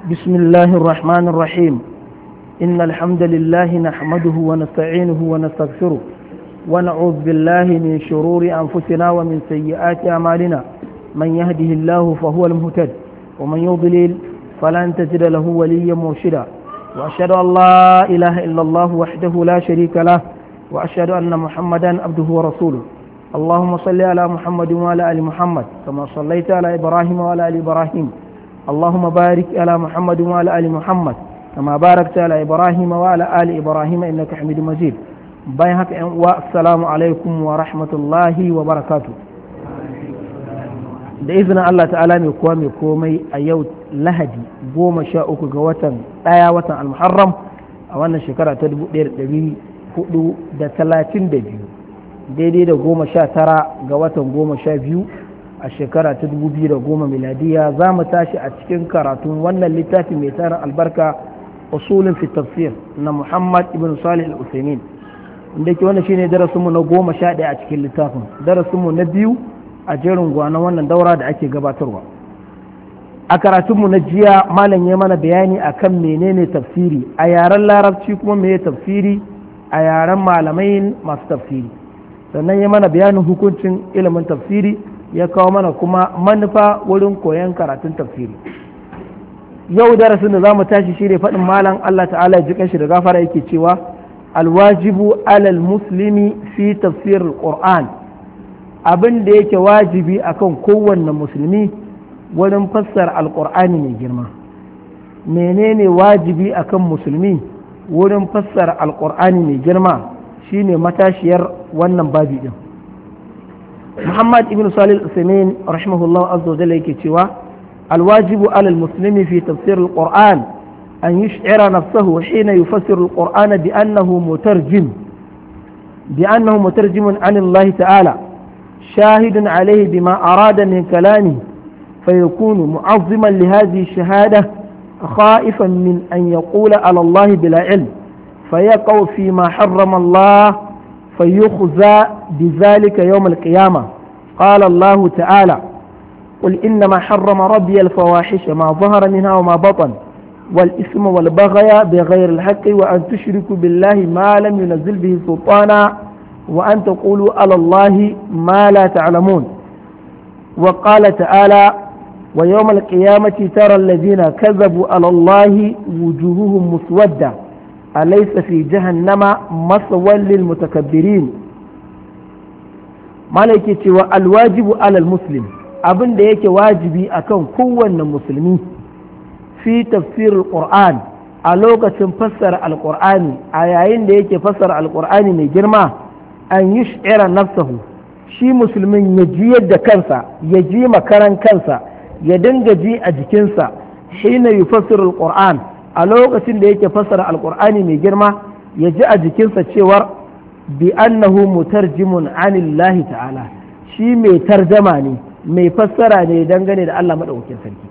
بسم الله الرحمن الرحيم إن الحمد لله نحمده ونستعينه ونستغفره ونعوذ بالله من شرور أنفسنا ومن سيئات أعمالنا من يهده الله فهو المهتد ومن يضلل فلن تجد له وليا مرشدا وأشهد أن لا إله إلا الله وحده لا شريك له وأشهد أن محمدا عبده ورسوله اللهم صل على محمد وعلى آل محمد كما صليت على إبراهيم وعلى آل إبراهيم اللهم بارك على محمد وعلى آل محمد كما باركت على إبراهيم وعلى آل إبراهيم إنك حميد مجيد بايهك والسلام عليكم ورحمة الله وبركاته da izinin Allah ta'ala mai kowa mai komai a yau lahadi 13 ga watan al-muharram a wannan shekara ta 1432 daidai da 19 ga watan 12 a shekara ta 2010 miladiya za mu tashi a cikin karatun wannan littafi mai tarin albarka usulun fi tafsir na Muhammad ibn Salih al-Uthaymeen inda ke wannan shine darasinmu na 11 a cikin littafin darasinmu na biyu a jerin gwanon wannan daura da ake gabatarwa a karatunmu na jiya malam ya mana bayani akan menene tafsiri a yaren larabci kuma meye tafsiri a yaren malamai masu tafsiri sannan ya mana bayanin hukuncin ilimin tafsiri ya kawo mana kuma manufa wurin koyon karatun tafsiri yau darasin da za mu tashi shi ne faɗin malam Allah ta'ala ya jikan shi da gafara yake cewa alwajibu alal muslimi fi tafsir qur'an abin da yake wajibi akan kowanne musulmi wurin fassara alqur'ani mai girma menene wajibi akan musulmi wurin fassara alqur'ani mai girma shine matashiyar wannan babi din Muhammad ibn Salih al-Uthaymeen rahimahullah azza wa jalla yake cewa alwajibu ala al-muslimi fi tafsir al-Qur'an an yush'ira nafsahu hina yufassir al-Qur'ana bi annahu mutarjim an Allah ta'ala shahidun alayhi bima arada min kalamihi fayakunu mu'azziman li hadhihi ash-shahada خائفا من أن يقول على الله بلا علم فيقع فيما حرم الله فيخزى بذلك يوم القيامة قال الله تعالى قل إنما حرم ربي الفواحش ما ظهر منها وما بطن والإثم والبغي بغير الحق وأن تشركوا بالله ما لم ينزل به سلطانا وأن تقولوا على الله ما لا تعلمون وقال تعالى ويوم القيامة ترى الذين كذبوا على الله وجوههم مسودة أليس في جهنم مثوى للمتكبرين مالك الواجب على المسلم abin da yake wajibi akan kowanne musulmi fi tafsir alquran a lokacin fassara alqur'ani a yayin da yake fassara alqur'ani mai girma an yush'ira nafsahu shi musulmin ya ji yadda kansa ya ji makaran kansa ya dinga ji a jikinsa hina yufassiru alquran a lokacin da yake fassara alqur'ani mai girma ya ji a jikinsa cewar bi annahu mutarjimun anillahi ta'ala shi mai tarjama ne mai fassara ne dangane da Allah madaukakin sarki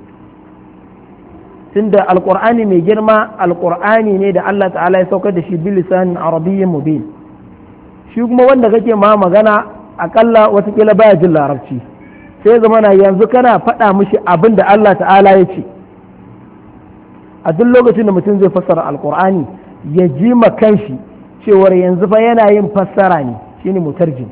tunda alqur'ani mai girma alqur'ani ne da Allah ta'ala ya saukar da shi bil lisanin arabiyyin mubin shi kuma wanda kake ma magana akalla watakila baya jin larabci sai zamana yanzu kana faɗa mishi abin da Allah ta'ala ya ce a duk lokacin da mutum zai fassara alqur'ani ya ji ma kanshi cewar yanzu fa yana yin fassara ne shine mutarjim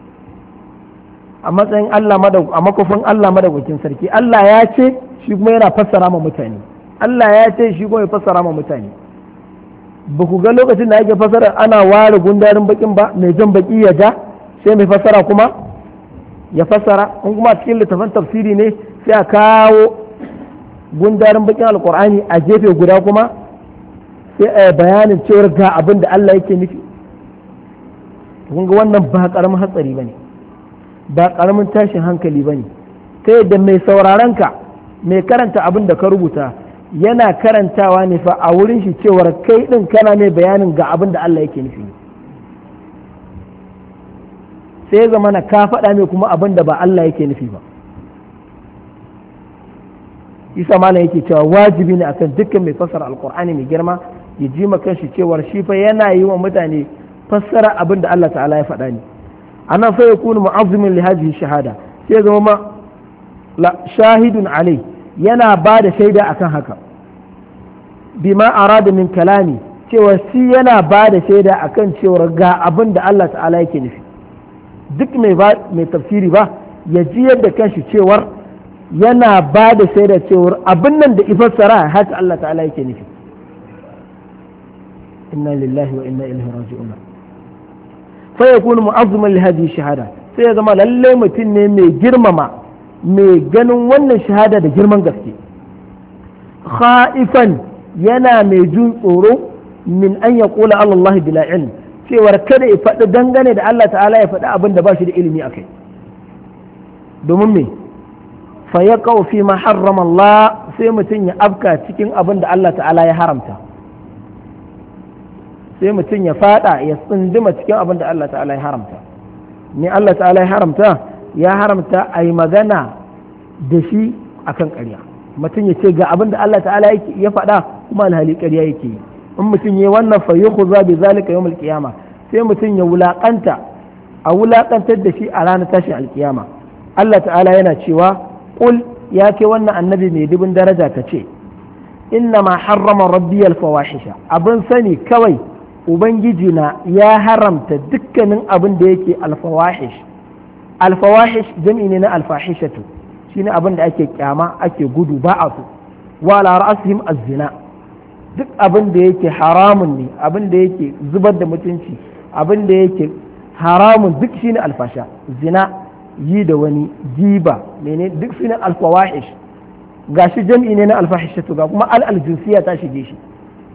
a matsayin Allah a makofin Allah madaukakin sarki Allah ya ce shi kuma yana fassara ma mutane Allah ya ce shi kuma ya fassara ma mutane ba ku ga lokacin da ake fassara ana ware gundarin bakin ba mai jan baki ya ja sai mai fassara kuma ya fassara in kuma cikin littafin tafsiri ne sai a kawo gundarin bakin alkur'ani a gefe guda kuma sai a bayanin cewar ga abin da Allah yake nufi kun ga wannan ba karamin hatsari bane ba karamin tashin hankali ba ne ta yadda mai sauraron ka mai karanta abin da ka rubuta yana karantawa ne fa a wurin shi cewar kai din kana mai bayanin ga abin da Allah yake nufi sai ya zama na ka faɗa mai kuma abin da ba Allah yake nufi ba isa malam yake cewa wajibi ne akan dukkan mai fassara alkur'ani mai girma ya ji ma kanshi cewar shi fa yana yi wa mutane fassara abin da Allah ta'ala ya faɗa ne ana fa yakunu mu'azzimin li hadhihi shahada sai zama ma shahidun alai yana ba da shaida akan haka bima arada min kalami cewa shi yana ba da shaida akan cewa ga abin da Allah ta'ala yake nufi duk mai tafsiri ba ya ji yadda kanshi cewar yana ba da shaida cewar abin nan da ifassara haka Allah ta'ala yake nufi inna lillahi wa inna ilaihi raji'un fa yakunu mu'azziman li hadhihi shahada sai ya zama lalle mutum ne mai girmama mai ganin wannan shahada da girman gaske khaifan yana mai jin tsoro min an ya kula Allah bila ilm cewar kada ya faɗi dangane da Allah ta'ala ya faɗi abin da ba shi da ilimi a kai domin me fa ya fi ma harrama Allah sai mutum ya afka cikin abin da Allah ta'ala ya haramta sai mutum ya faɗa ya tsunduma cikin abin da Allah ta'ala ya haramta ne Allah ta'ala ya haramta a yi magana da shi akan ƙarya mutum ya ce ga abin da Allah ta'ala ya faɗa kuma alhali ƙarya yake yi in mutum ya wannan fa yukhza bi zalika yawm al-qiyama sai mutum ya wulaƙantar da shi a ranar tashin alkiyama Allah ta'ala yana cewa qul ya ke wannan annabi mai dubin daraja ka ce inna ma harrama rabbi al-fawahisha abin sani kawai ubangiji na ya haramta dukkanin abin da yake al-fawahish jam'i ne na al-fahishatu shine abin da ake kyama ake gudu ba a so wa ala ra'sihim az-zina duk abin da yake haramun ne abin da yake zubar da mutunci abin da yake haramun duk shine alfasha zina yi da wani giba mene duk shine alfawahish gashi jam'i ne na alfahishatu ga kuma al-jinsiya ta shige shi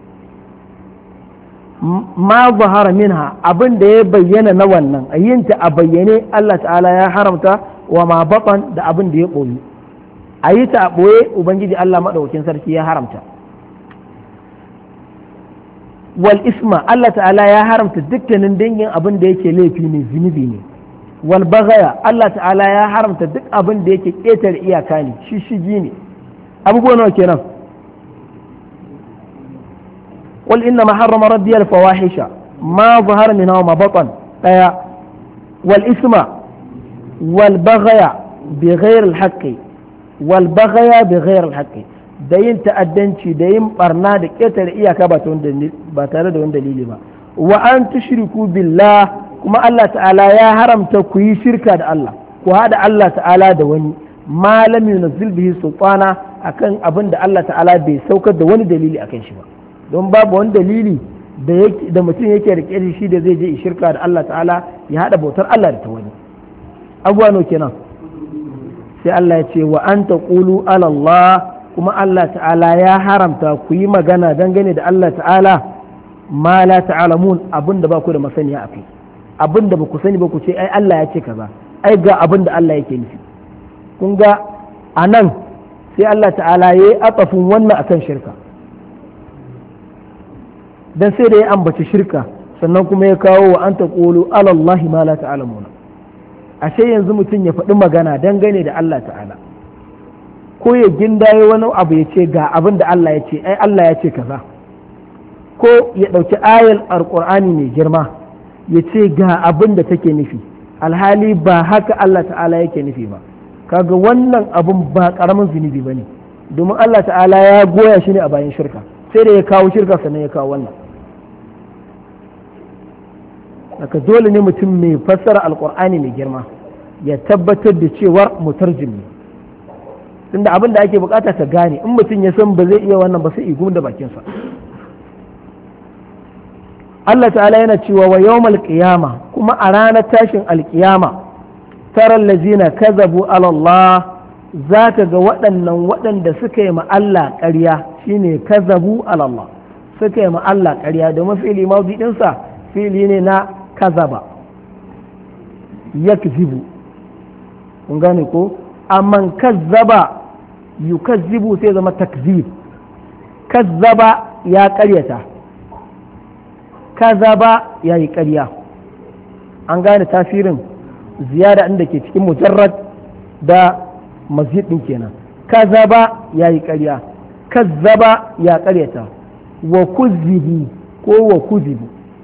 ma zahara minha abin da ya bayyana na wannan ayinta a bayyane Allah ta'ala ya haramta wa ma batan da abin da ya boye ayi ta a boye ubangiji Allah madaukakin sarki ya haramta wal isma Allah ta'ala ya haramta dukkanin dangin abin da yake laifi ne zunubi ne wal bagaya Allah ta'ala ya haramta duk abin da yake ƙetare iyaka ne shishigi ne abubuwa nawa kenan wal inna ma harrama rabbi al fawahisha ma zahara minha wa ma batan daya wal isma wal bagaya bi ghayr al haqqi wal bagaya bi ghayr al haqqi da yin ta'addanci da yin barna da ƙetare iyaka ba tare da wani dalili ba wa an tushriku billah kuma Allah ta'ala ya haramta ku yi shirka da Allah ku haɗa Allah ta'ala da wani ma lam yunzil bihi sultana akan abin da Allah ta'ala bai saukar da wani dalili akan shi ba don babu wani dalili da mutum yake rike shi da zai je shirka da Allah ta'ala ya haɗa bautar Allah da ta wani abuwa no kenan sai Allah ya ce wa an taqulu ala Allah kuma Allah ta'ala ya haramta ku yi magana dangane da Allah ta'ala ma la ta'lamun abinda ba ku da masaniya akai abinda ba ku sani ba ku ce ai Allah ya ce kaza ai ga abinda Allah yake nufi kun ga anan sai Allah ta'ala yayi atafin wannan akan shirka dan sai da ya ambaci shirka sannan kuma ya kawo wa anta qulu ala Allah ma la ta'lamun ashe yanzu mutum ya faɗi magana dangane da Allah ta'ala ko ya gindaye wani abu ya ce ga abin da Allah ya ce ai Allah ya ce kaza ko ya ɗauki ayar alƙur'ani mai girma ya ce ga abin da take nufi alhali ba haka Allah ta'ala yake nufi ba kaga wannan abin ba ƙaramin zunubi ba ne domin Allah ta'ala ya goya shi ne a bayan shirka sai da ya kawo shirka sannan ya kawo wannan haka dole ne mutum mai fassara alƙur'ani mai girma ya tabbatar da cewar mutarjim ne tunda abin da ake bukata ka gane in mutum ya san ba zai iya wannan ba sai igum da bakinsa Allah ta'ala yana cewa wa yawmal qiyama kuma a ranar tashin alkiyama taral lazina kazabu ala Allah zaka ga waɗanda suka yi ma Allah ƙarya shine kazabu ala Allah suka yi ma Allah ƙarya domin fi'ili mawdi din sa fi'ili ne na kazaba yakzibu kun gane ko amman kazzaba yukazzibu sai zama takzib kazzaba ya ƙaryata kazaba ya yi ƙarya an gane tasirin ziyada inda ke cikin mujarrad da mazid ɗin kenan kazaba ya yi ƙarya kazzaba ya ƙaryata wa kuzzibu ko wa kuzibu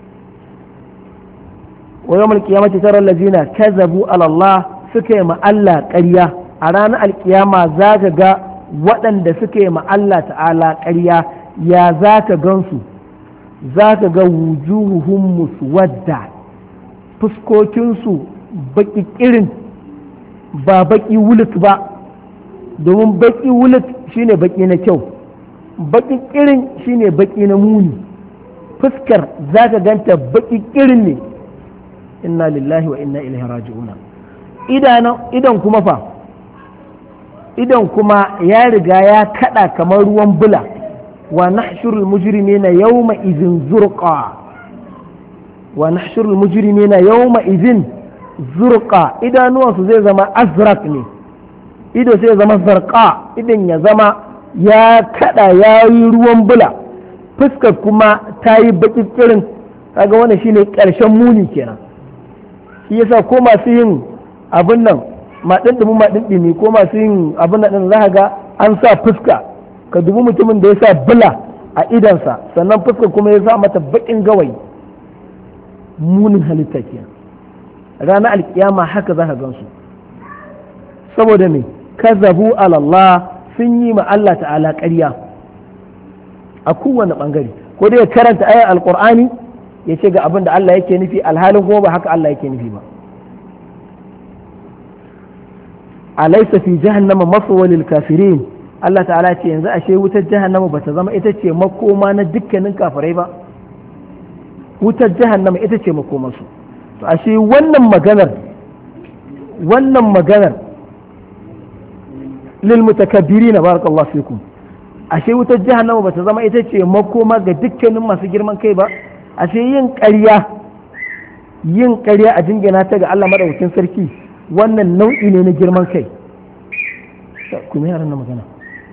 wa yawmal qiyamati tara allazina kazabu ala Allah suka yi ma Allah ƙarya a ranar alkiyama za ka ga waɗanda suka yi ma Allah ta'ala ƙarya ya za ka gansu za ka ga wujuhuhum muswadda fuskokinsu baki irin ba baki wulut ba domin baki wulut shine baki na kyau baki irin shine baki na muni fuskar za ka ganta baki irin ne inna lillahi wa inna ilaihi raji'una idan kuma fa idan kuma ya riga ya kada kamar ruwan bula wa nahshurul mujrimina yawma idhin zurqa wa nahshurul mujrimina yawma idhin zurqa idanuwansu zai zama azraq ne ido sai zama zarqa idan ya zama ya kada ya yi ruwan bula fuskar kuma ta yi baki kirin kaga wannan shine karshen muni kenan shi yasa ko masu yin abin nan maɗinɗimi ko masu yin abin nan za ga an sa fuska ka dubi mutumin da ya sa bula a idansa sannan fuska kuma ya sa mata baƙin gawayi munin halitta ke ranar alkiyama haka za ka gansu saboda me kazabu alallah sun yi ma Allah ta'ala ƙarya a kowane ɓangare ko dai ya karanta ayar alƙur'ani ya ce ga abin da Allah yake nufi alhalin kuma ba haka Allah yake nufi ba alaysa fi jahannama maswa lil kafirin Allah ta'ala ce yanzu ashe wutar jahannama bata zama ita ce makoma na dukkanin kafirai ba wutar jahannama ita ce makomarsu to ashe wannan maganar lil mutakabbirin barakallahu fikum ashe wutar jahannama bata zama ita ce makoma ga dukkanin masu girman kai ba ashe yin ƙarya a jingina ta ga Allah madaukakin sarki wannan nau'i ne na girman kai kuma yaran na magana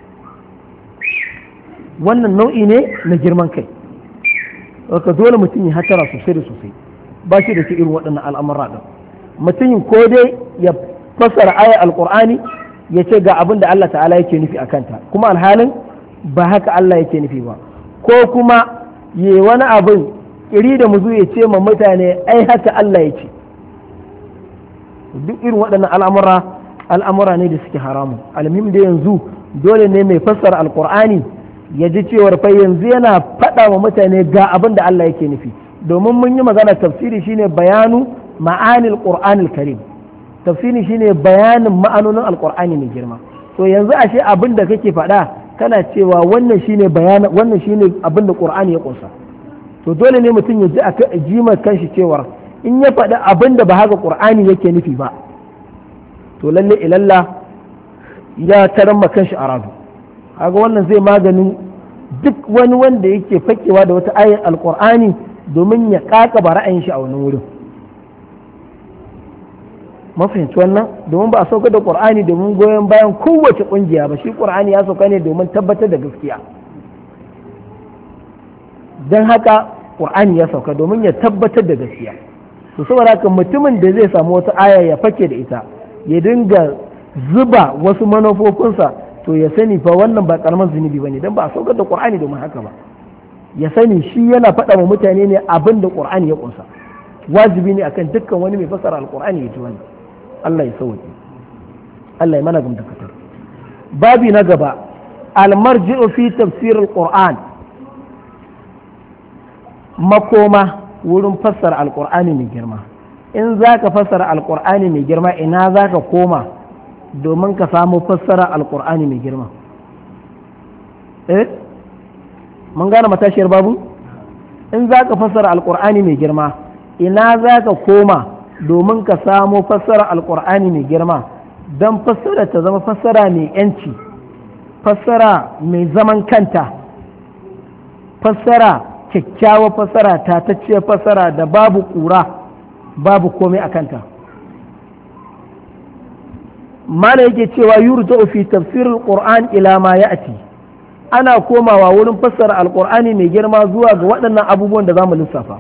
wannan nau'i ne na girman kai ka dole mutum ya hatara sosai da sosai ba shi da ke irin waɗannan al'amura ɗin mutum ko dai ya fassara ayar alƙur'ani ya ce ga abin da Allah ta'ala yake nufi a kanta kuma alhalin ba haka Allah yake nufi ba ko kuma yi wani abin iri da muzu ya ce ma mutane ai haka Allah ya ce duk irin waɗannan al'amura ne da suke haramu almim da yanzu dole ne mai fassara alkur'ani ya ji cewar fa yanzu yana faɗa wa mutane ga abin da Allah yake nufi domin mun yi magana tafsiri shine bayanu ma'anil qur'anil karim tafsiri shine bayanin ma'anonin alkur'ani mai girma to yanzu ashe abin da kake faɗa kana cewa wannan shine abin da qur'ani ya kunsa to dole ne mutum ya ji a jimar kanshi cewar in ya faɗi abin da ba haka ƙur'ani yake nufi ba to lalle ilalla ya taramma kanshi a radu haka wannan zai maganin duk wani wanda yake fakewa da wata ayar alƙur'ani domin ya ƙaƙaba ra'ayin shi a wani wurin mafahimci wannan domin ba a sauka da ƙur'ani domin goyon bayan kowace ƙungiya ba shi ƙur'ani ya sauka ne domin tabbatar da gaskiya don haka ƙur'ani ya sauka domin ya tabbatar da gaskiya to saboda haka mutumin da zai samu wata aya ya fake da ita ya dinga zuba wasu manufofinsa to ya sani fa wannan ba karaman zunubi bane dan ba a saukar da qur'ani domin haka ba ya sani shi yana faɗa wa mutane ne abin da qur'ani ya kunsa wajibi ne akan dukkan wani mai fassara alqur'ani ya ji wannan Allah ya sauke Allah ya mana gamdakatar babi na gaba almarji'u fi tafsir alquran makoma wurin fassara alkur'ani mai girma in za ka fassara alkur'ani mai girma ina za ka koma domin ka samu fassara alkur'ani mai girma mun gane matashiyar babu in za ka fassara alkur'ani mai girma ina za ka koma domin ka samu fassara alkur'ani mai girma don fassara ta zama fassara mai yanci fassara mai zaman kanta fassara kyakkyawa fassara tatacciyar fassara da babu ƙura babu komai a kanta mana yake cewa yurta fi tafsirin qur'an ila ma ya'ti ana komawa wurin fassara alqur'ani mai girma zuwa ga waɗannan abubuwan da zamu lissafa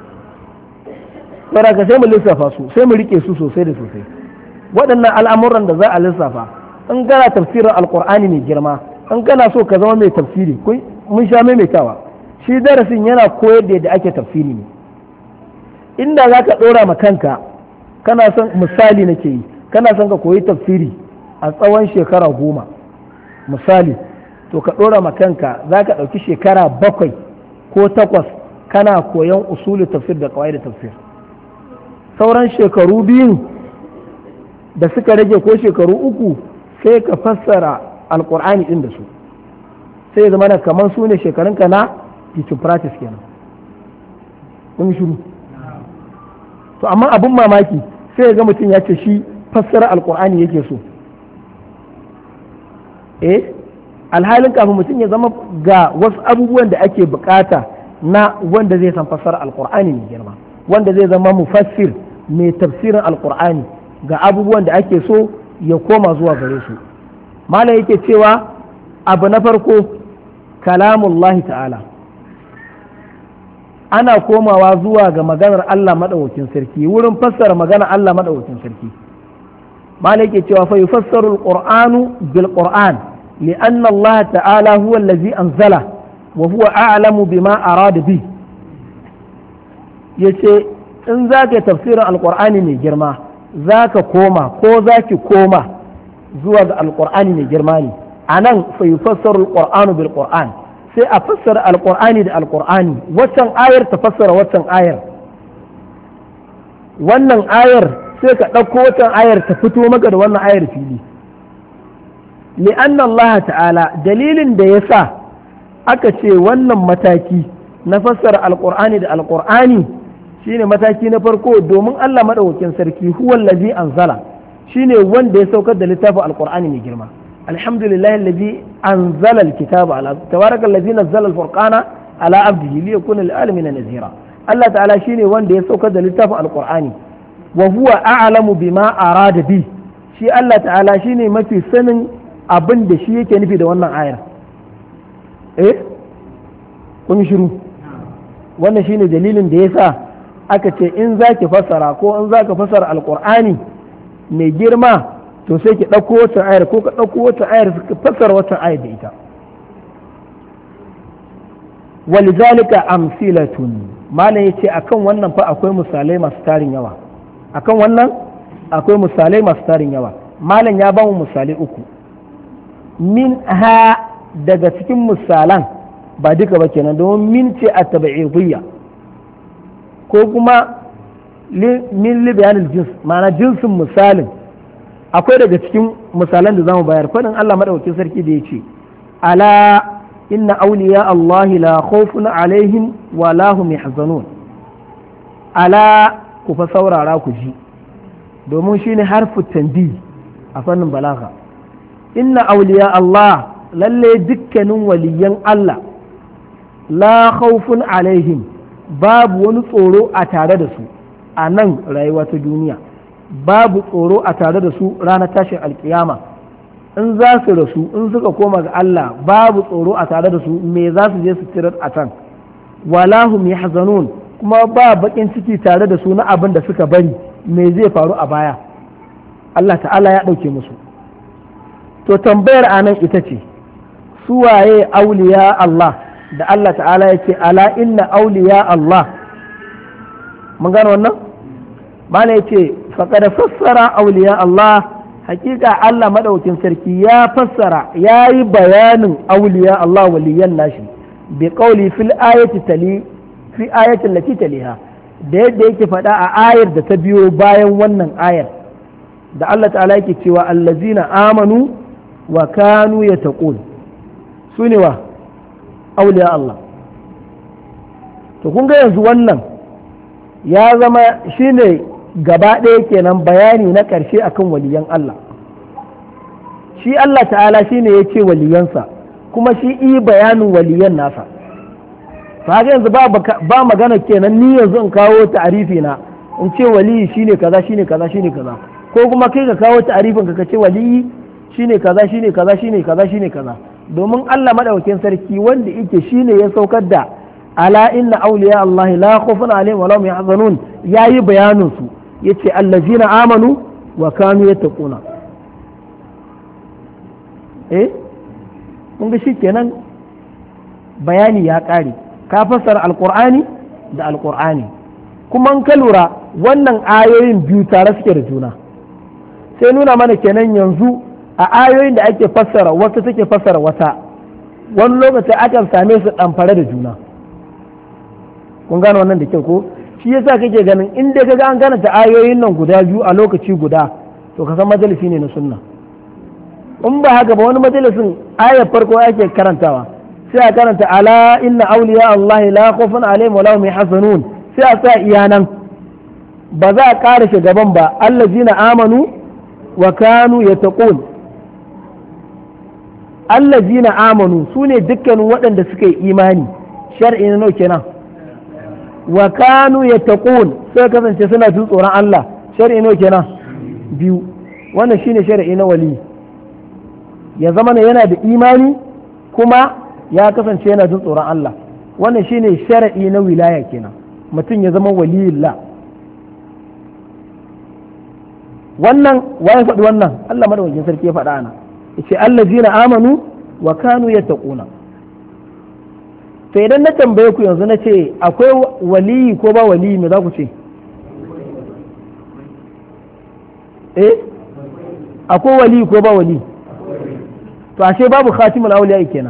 saboda sai mu lissafa su sai mu rike su sosai da sosai waɗannan al'amuran da za a lissafa in kana tafsirin alqur'ani mai girma in kana so ka zama mai tafsiri mun sha maimaitawa shi darasin yana koyar da yadda ake tafsiri ne inda za ka ɗora ma kanka kana son misali nake yi kana son ka koyi tafsiri a tsawon shekara 10 misali to ka ɗora ma kanka za ka ɗauki shekara 7 ko 8 kana koyon usulul tafsir da qawaid tafsir. Sauran shekaru biyun da suka rage ko shekaru 3 sai ka fassara alqur'ani din da su, sai zama na kamar su ne shekarunka na teaching practice kenan. kun shiru to amma abin mamaki sai ga mutum ya ce shi fassara alqur'ani yake so, alhalin kafin mutum ya zama ga wasu abubuwan da ake bukata na wanda zai san fassara alqur'ani mai girma, wanda zai zama mufassir mai tafsirin alqur'ani, ga abubuwan da ake so ya koma zuwa gare su. malam yake cewa abu na farko kalamullahi ta'ala, ana komawa zuwa ga maganar Allah madaukakin sarki wurin fassara maganar Allah madaukakin sarki. malam yake cewa fa yufassaru alqur'anu bil qur'an li'anna Allah ta'ala huwa allazi anzala wa huwa a'lamu bima arada bi. yace in zaka tafsirin alqur'ani mai girma zaka koma ko zaki koma zuwa ga alqur'ani mai girma ne. anan fa yufassaru alqur'anu bil qur'an, sai a fassara alqur'ani da alqur'ani, waccan ayar ta fassara waccan ayar, wannan ayar sai ka ɗauko waccan ayar ta fito maka da wannan ayar fili. li'anna Allah ta'ala, dalilin da yasa aka ce wannan mataki na fassara alqur'ani da alqur'ani shine mataki na farko, domin Allah madaukakin sarki huwa allazi anzala, shine wanda ya saukar da littafin alqur'ani mai girma. alhamdulillahi allazi anzala alkitaba ala tabaraka allazi nazzala alfurqana ala abdihi liyakuna lil alamin nazira. Allah ta'ala shine wanda ya saukar da littafin alqur'ani wa huwa a'lamu bima arada bi, shi Allah ta'ala shine mafi sanin abin da shi yake nufi da wannan ayar. kun shiru, wannan shine dalilin da yasa aka ce in zaki fassara ko in zaka fassara alqur'ani mai girma to sai ki ɗauko wata ayar ko ka ɗauko wata ayar ka fassara wata ayar da ita. walizalika amsilatun, malam yace akan wannan fa akwai misalai masu tarin yawa, akan wannan akwai misalai masu tarin yawa. malam ya ba mu misalai 3, min ha daga cikin misalan ba duka ba kenan, domin min ce a tabi'idiyya ko kuma min libayanil jins, ma'ana jinsin misalin. akwai daga cikin misalan da zamu bayar faɗin Allah madaukakin sarki da yace ala inna awliya Allah la khawfun alaihim wa la hum yahzanun. ala ku fa saurara ku ji, domin shine harfu tanbih a fannin balaga. inna awliya Allah, lalle dukkanin waliyan Allah, la khawfun alaihim, babu wani tsoro a tare da su a nan rayuwa ta duniya, babu tsoro a tare da su ranar tashin alkiyama. in za su rasu, in suka koma ga Allah, babu tsoro a tare da su me za su je su tirar a can. wala hum yahzanun, kuma ba bakin ciki tare da su na abin da suka bari me zai faru a baya, Allah ta'ala ya ɗauke musu. to tambayar anan ita ce su waye auliya Allah da Allah ta'ala ya ce ala inna auliya Allah. mun gano wannan? mana ya ce faƙada fassara auliya Allah, hakika Allah maɗaukin sarki ya fassara ya yi bayanin auliya Allah waliyan nashi bi ƙauli fi ayatin lati taliha, da yadda yake faɗa a ayar da ta biyo bayan wannan ayar da Allah ta'ala yake cewa allazina amanu wa kanu yattaqun, su ne wa auliya Allah. to kun ga yanzu wannan ya zama shine gaba ɗaya kenan bayani na ƙarshe akan waliyan Allah. shi Allah ta'ala shine ya ce waliyansa, kuma shi yi bayanin waliyan nasa. haka yanzu ba magana kenan ni yanzu in kawo ta'arifi na in ce waliyi shine kaza shine kaza shine kaza, ko kuma kai ka kawo ta'arifin ka ce waliyi shine kaza shine kaza shine kaza shine kaza. domin Allah madaukakin sarki wanda yake shine ya saukar da ala inna awliya Allah la khawfun alaihim wa lahum yahzanun, yayi bayanin su yace allazina amanu wa kanu yattaquna. kun ga shikenan bayani ya kare, ka fassara alqur'ani da alqur'ani. kuma in ka lura wannan ayoyin biyu tare suke da juna, sai nuna mana kenan yanzu a ayoyin da ake fassara wata take fassara wata, wani lokaci akan same su ɗamfare da juna. Kun gane wannan da kyau ko? Shi yasa kake ganin in dai kaga an karanta ayoyin nan guda biyu a lokaci guda to ka san majalisi ne na sunna. In ba haka ba wani majalisin ayar farko ake karantawa sai a karanta ala inna awliya Allah la khawfun alaihim wa lahum yahzanun sai a sa iyanan ba za a ƙara gaban ba allazina amanu wa kanu yattaqun. Allazina amanu sune dukkanin waɗanda suka yi imani shar'i na kenan wa kanu yattaqun sai kasance suna jin tsoron Allah shar'i na kenan biyu. Wannan shine shar'i na wali ya zama yana da imani kuma ya kasance yana jin tsoron Allah. Wannan shine shar'i na wilaya kenan mutum ya zama waliyullah. wannan waye faɗi wannan Allah madaukakin sarki ya faɗa ana yace allazina amanu wa kanu yattaquna. to idan na tambaye ku yanzu na ce akwai waliyi ko ba waliyi me za ku ce? Akwai waliyi ko ba waliyi? to ashe babu khatimul awliya kenan.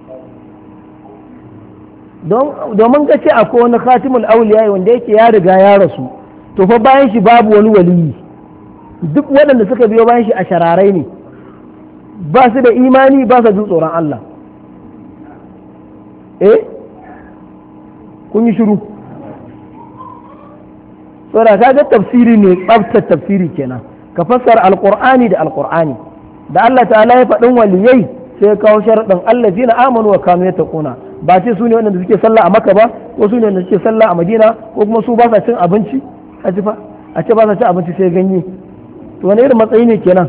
domin ga ce akwai wani khatimul awliya wanda yake ya riga ya rasu to fa bayan shi babu wani waliyi. duk waɗanda suka biyo bayan shi a shararai ne, ba su da imani, ba su jin tsoron Allah. Kun yi shiru? Saboda kaga tafsiri ne, tsabtar tafsiri kenan, ka fassara alqur'ani da alqur'ani. Da Allah ta'ala ya faɗin waliyai sai ya kawo sharaɗin allazina amanu wa kanu yattaquna. Ba ce su ne waɗanda suke sallah a Makka ba, ko su ne waɗanda suke sallah a Madina, ko kuma su ba sa cin abinci a ce ba sa cin abinci sai ganye. To wani irin matsayi ne kenan?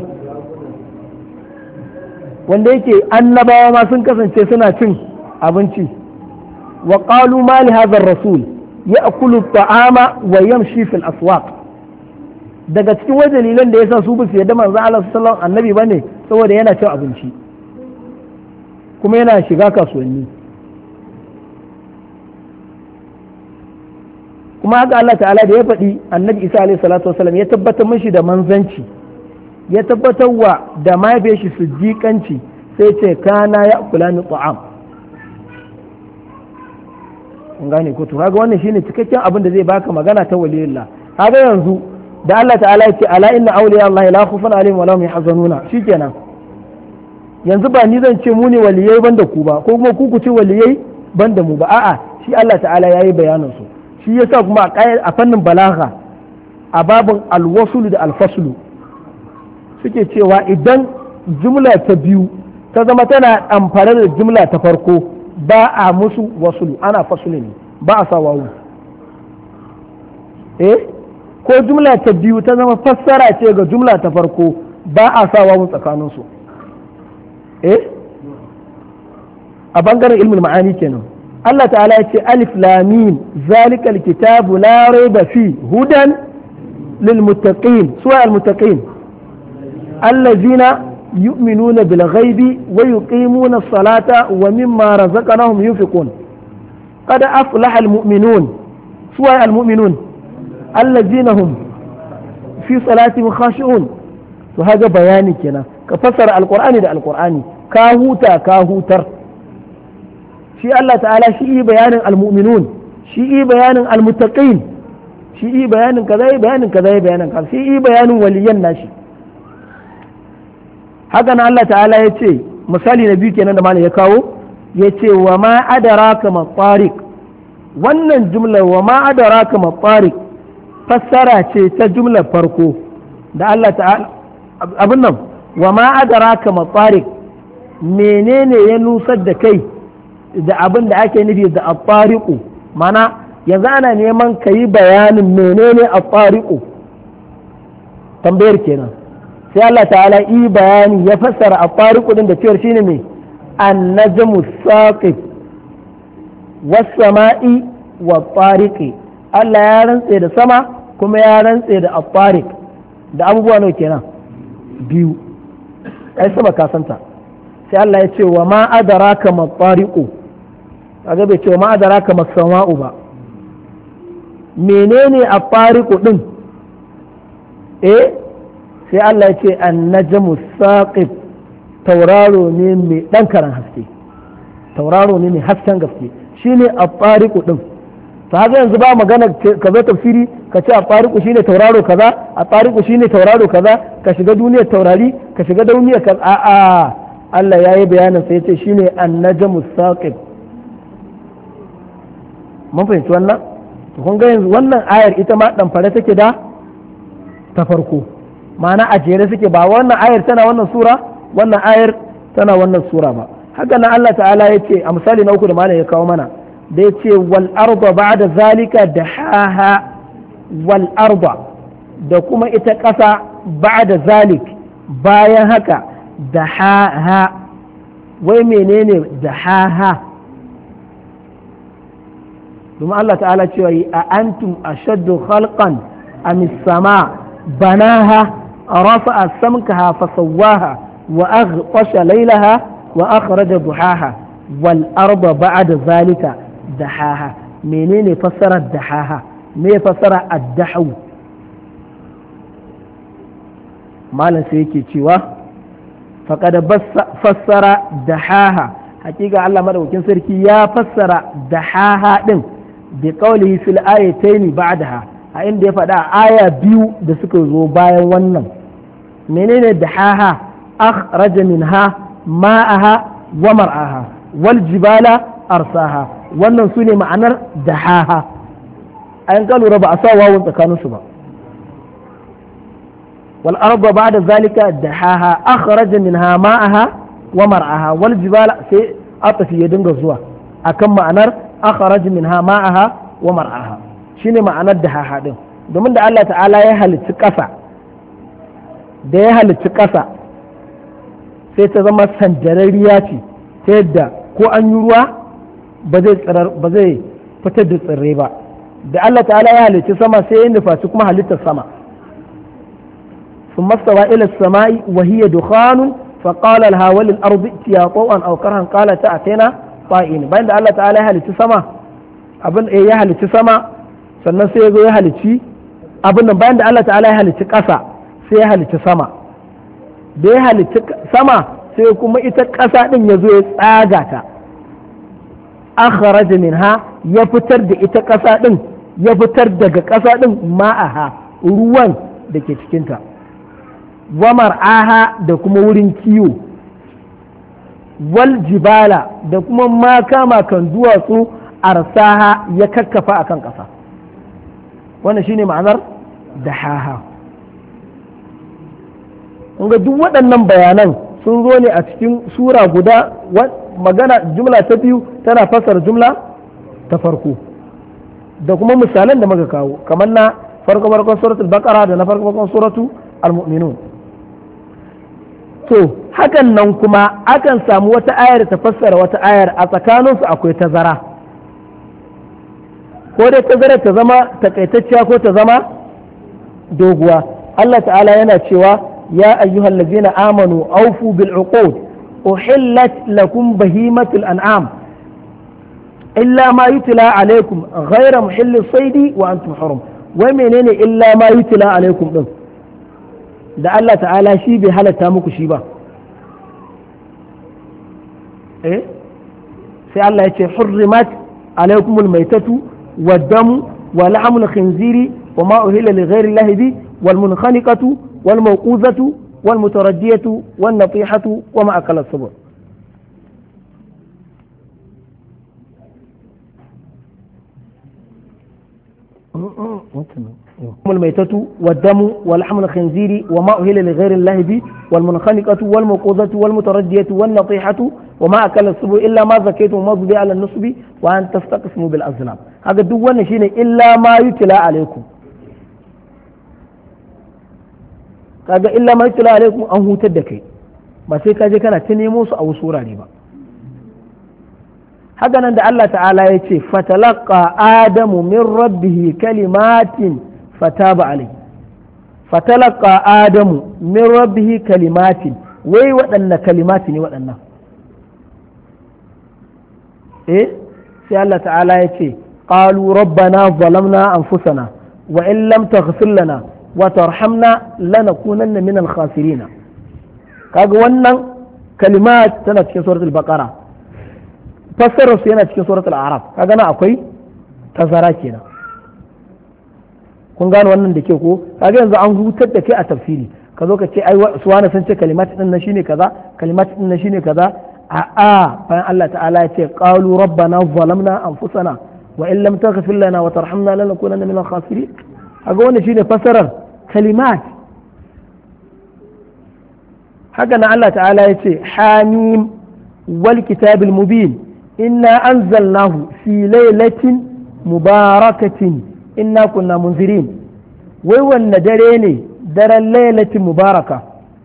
Wanda yake annabawa ma sun kasance suna cin abinci. wa qalu ma li hadha ar-rasul ya'kulu at-ta'ama wa yamshi fil aswaq. daga cikin wajen dalilan da yasa su ba su yadda manzo Allah sallallahu alaihi annabi bane saboda yana cin abinci kuma yana shiga kasuwanni. kuma haka Allah ta'ala da ya faɗi annabi Isa alaihi salatu wasallam ya tabbatar mishi da manzanci, ya tabbatar wa da mahaifiyar shi siddiƙanci, sai ce kana ya kula ni ta'am. kun gane ko to kaga wannan shine cikakken abin da zai baka magana ta waliyullah. kaga yanzu da Allah ta'ala ya ce ala inna awliya Allah la khawfun alaihim wa lahum yahzanuna, shikenan yanzu ba ni zan ce mu ne waliyai banda ku ba, ko kuma ku ce waliyai banda mu ba, a'a shi Allah ta'ala yayi bayanin su. shi yasa kuma a fannin balagha a babin alwasulu da alfasulu suke cewa idan jumla ta biyu ta zama tana amfani da jumla ta farko ba a musu wasulu, ana fasulu ne, ba a sa wawu. Ko jumla ta biyu ta zama fassara ce ga jumla ta farko ba a sa wawu tsakaninsu. A bangaren ilmin ma'ani kenan Allah ta'ala ya ce alif lamim zalikal kitabu la raiba fi hudan lil muttaqin. suwa al muttaqin allazina yu'minuna bil ghaibi wa yuqimuna as-salata wa mimma razaqnahum yunfiqun. qad aflaha al mu'minun. suwa al mu'minun allazina hum fi salatihim khashi'un. to haga bayani kenan, ka fassara alqur'ani da alqur'ani, ka hutar. shi Allah ta'ala shi yi bayanin almu'minun, shi yi bayanin almuttaqin, shi yi bayanin kaza yi bayanin kaza yi bayanin kaza, shi yi bayanin waliyan nashi. haka nan Allah ta'ala ya ce misali na biyu kenan da malam ya kawo, ya ce wa ma adraka ma tariq. wannan jumla wa ma adraka ma tariq fassara ce ta jumlar farko da Allah ta'ala abin nan wa ma adraka ma tariq, menene ya nusar da kai da abin da ake nufi da at-tariqu. mana yanzu ana neman ka yi bayanin menene at-tariqu, tambayar kenan. sai Allah ta'ala yi bayani ya fassara at-tariqu din da cewa shine me an-najmu saqib was-sama'i wat-tariqi. Allah ya rantse da sama kuma ya rantse da at-tariq da abubuwa nawa kenan? biyu. ai sama ka santa. sai Allah ya ce wa ma adraka ma at-tariqu, kaga bai ce wa ma adraka ma as-sama'u ba. menene at-tariqu din? sai Allah ya ce an-najmu saqib, tauraro ne mai dan karan haske. tauraro ne mai hasken gaske shine at-tariqu din to haka yanzu ba magana ka zo tafsiri ka ce at-tariqu shine tauraro kaza at-tariqu shine tauraro kaza ka shiga duniyar taurari ka shiga duniyar kaza a Allah yayi bayanin sai yace shine an-najmu saqib mun fahimci wannan to kun ga yanzu wannan ayar ita ma dan fare take da ta farko ma'ana a jere suke ba wannan ayar tana wannan sura wannan ayar tana wannan sura ba haka nan Allah ta'ala ya ce a misali na uku da malam ya kawo mana da ya ce wal arda ba'da zalika dahaha wal arda da kuma ita ƙasa ba'da zalik bayan haka dahaha wai menene dahaha domin Allah ta'ala cewa a antum ashaddu khalqan am as-sama banaha rafa'a samkaha fasawwaha wa aghtasha laylaha وأخرج ضحاها والأرض بعد ذلك دحاها منين فسر الدحاها ما فسر الدحو ما لسيكي تشوا فقد فسر دحاها حقيقة الله مدوكين سركي يا فسر دحاها دين بقوله في الآيتين بعدها عند يفدا آية بيو دسكو باين ونن منين دحاها أخرج منها ma'aha wa mar'aha wal jibala arsaha wannan su ne ma'anar dahaha ayan ka lura ba a sa wawun tsakanin su ba wal arda ba'da zalika dahaha akhraja minha ma'aha wa mar'aha wal jibala sai atafi ya dinga zuwa akan ma'anar akhraja minha ma'aha wa mar'aha shine ma'anar dahaha din domin da Allah ta'ala ya halicci ƙasa da ya halicci ƙasa sai ta zama sandarariya ce ta yadda ko an yi ruwa ba zai fitar da tsirrai ba da Allah ta'ala ya halicci sama sai ya nufaci kuma halittar sama ثم استوى إلى السماء وهي دخان فقال لها وللأرض ائتيا طوعا أو كرها قالت أتينا طائعين bayan da Allah ta'ala ya halicci sama ya halicci sama sannan sai ya zo ya halicci abin nan bayan da Allah ta'ala ya halicci ƙasa sai ya halicci sama da ya halicci sama sai kuma ita ƙasa ɗin ya zo ya tsaga ta akharaja minha ya fitar da ita ƙasa ɗin ya fitar daga ƙasa ɗin ma'aha ruwan da ke cikinta wa mar'aha da kuma wurin kiwo wal jibala da kuma makan duwatsu arsaha ya kakkafa akan ƙasa wannan shine ma'anar dahaha ga duk waɗannan bayanan sun zo ne a cikin sura guda magana jumla ta biyu tana fassara jumla ta farko da kuma misalan da muka kawo kamar na farko suratul baqara da na farko suratu al-mu'minun to hakan nan kuma akan samu wata ayar ta fassara wata ayar a tsakaninsu akwai tazara ko dai tazara ta zama takaitacciya ko ta zama doguwa Allah ta'ala yana cewa يا أيها الذين آمنوا أوفوا بالعقود أحلت لكم بهيمة الأنعام إلا ما يتلى عليكم غير محل الصيد وأنتم حرم ومنين إلا ما يتلى عليكم ده ده الله تعالى شي بحالة تامك شيبا إيه في الله يتي حرمت عليكم الميتة والدم ولحم الخنزير وما أهل لغير الله به والمنخنقة والموقوذة والمتردية والنطيحة وما أكل السبع الميتة والدم ولحم الخنزير وما أهل لغير الله به والمنخنقة والموقوذة والمتردية والنطيحة وما أكل السبع إلا ما زكيتم وما ذبح على النصب وأن تستقسموا بالأزلام هذا دون شيء إلا ما يتلى عليكم kaga illa ma yutla alaikum an hutar da kai ba sai ka je kana ta nemo su a wasu wurare ba haka nan da Allah ta'ala ya ce fatalaqa adamu min rabbihi kalimatin fataba alai fatalaqa adamu min rabbihi kalimatin wai waɗannan kalimati ne waɗannan sai Allah ta'ala ya ce qalu rabbana zalamna anfusana wa in lam taghfir lana wa tarhamna lanakunanna min al-khasirin kaga wannan kalimat tana cikin suratul baqara fassarar su yana cikin suratul a'raf kaga na akwai tazara kenan. kun gane wannan da ke ko kaga yanzu an hutar da kai a tafsiri ka zo ka ce ai su wani sun ce kalimat din nan shine kaza kalimat din nan shine kaza a bayan Allah ta'ala ya ce qalu rabbana zalamna anfusana wa in lam taghfir lana wa tarhamna lanakunanna minal khasirin kaga wannan shine fassarar kalimat. haka nan Allah ta'ala ya ce hamim wal kitabil mubin inna anzalnahu fi lailatin mubarakatin inna kunna munzirin. wai wanne dare ne daren lailatin mubaraka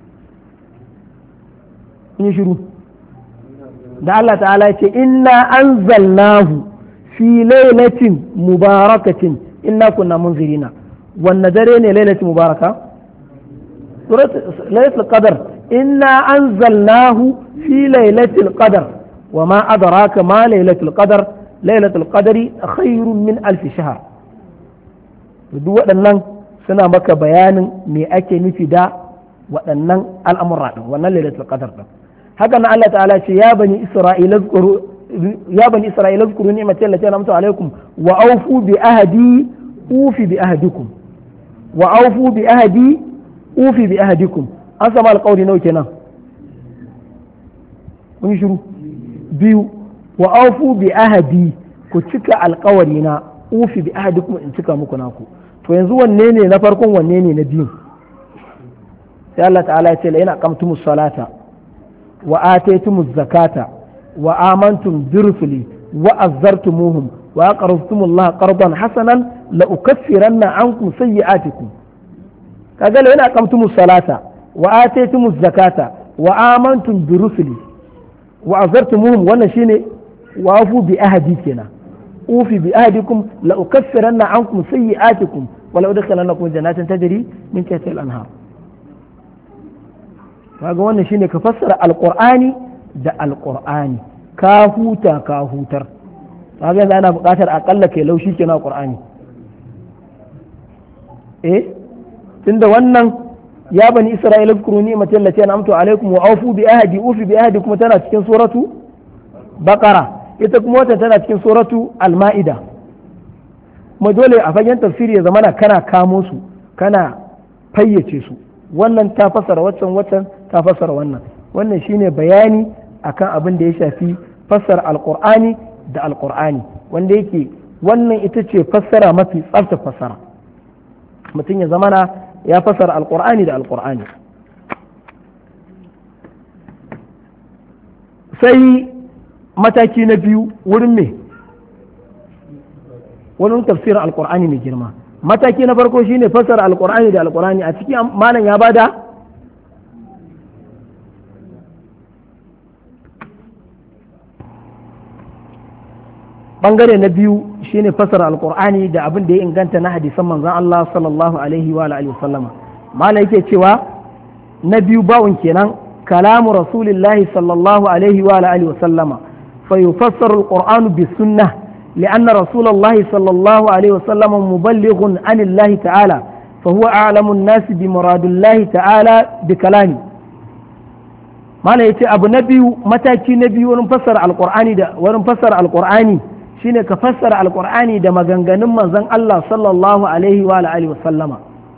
in shiru da Allah ta'ala ya ce inna anzalnahu fi lailatin mubarakatin inna kunna munzirina. wanne dare ne lailatin mubaraka lailatul qadar inna anzalnahu fi lailatul qadar wa ma adraka ma lailatul qadar lailatul qadri khairun min alf shahr. duk waɗannan suna maka bayanin me ake nufi da waɗannan al'amura ɗin wannan lailatul qadar ɗin. haka na Allah ta'ala ce ya bani isra'ila zkuru ni'mati allati an'amtu alaikum wa awfu bi ahdi ufi bi ahdikum wa awfu bi ahdi ufi bi ahdikum. an sama alƙawari nawa kenan kun shiru biyu wa awfu bi ahdi ku cika alƙawari na ufi bi ahdikum in cika muku naku. to yanzu wanne ne na farkon wanne ne na biyu sai Allah ta'ala ya ce la ina aqamtumus salata wa ataytumuz zakata wa amantum bi rusuli wa azzartumuhum wa aqrabtumullaha qardan hasanan la ukaffiranna ankum sayyi'atikum. kaga la ina aqamtumus salata wa ataytumuz zakata wa amantum bi rusuli wa azzartumuhum wannan shine wa afu bi ahdi kenan ufi bi ahdikum la ukaffiranna ankum sayyi'atikum wa la udkhilannakum jannatin tajri min tahtiha al-anhar. kaga wannan shine ka fassara alqur'ani da alqur'ani ka huta ka hutar. kaga yanzu ana buƙatar akalla kai laushi kenan qur'ani tunda wannan ya bani isra'ila zkuru ni'mati allati an'amtu alaikum wa awfu bi ahdi ufi bi ahdi kuma tana cikin suratu baqara ita kuma wata tana cikin suratu al-ma'ida. kuma dole a fagen tafsiri ya zamana kana kamo su kana fayyace su wannan ta fassara waccan ta fassara wannan shine bayani akan abin da ya shafi fassara alqur'ani da alqur'ani wanda yake wannan ita ce fassara mafi tsafta fassara mutum ya zamana ya fassara alqur'ani da alqur'ani. sai mataki na biyu wurin me wurin tafsirin alqur'ani mai girma. mataki na farko shine fassara alqur'ani da alqur'ani a cikin malam ya bada bangare na biyu shine fassara alqur'ani da abin da ya inganta na hadisan manzon Allah sallallahu alaihi wa alihi wasallama. malam yake cewa na biyu bawun kenan kalamu rasulillahi sallallahu alaihi wa alihi wasallama fa yufassaru alqur'anu bis sunnah لأن رسول الله صلى الله عليه وسلم مبلغ عن الله تعالى فهو أعلم الناس بمراد الله تعالى بكلامه. ما لا يتي أبو نبي متى كي نبي ونفسر القرآن شين كفسر القرآن دا مغنغن من زن الله صلى الله عليه وآله وسلم.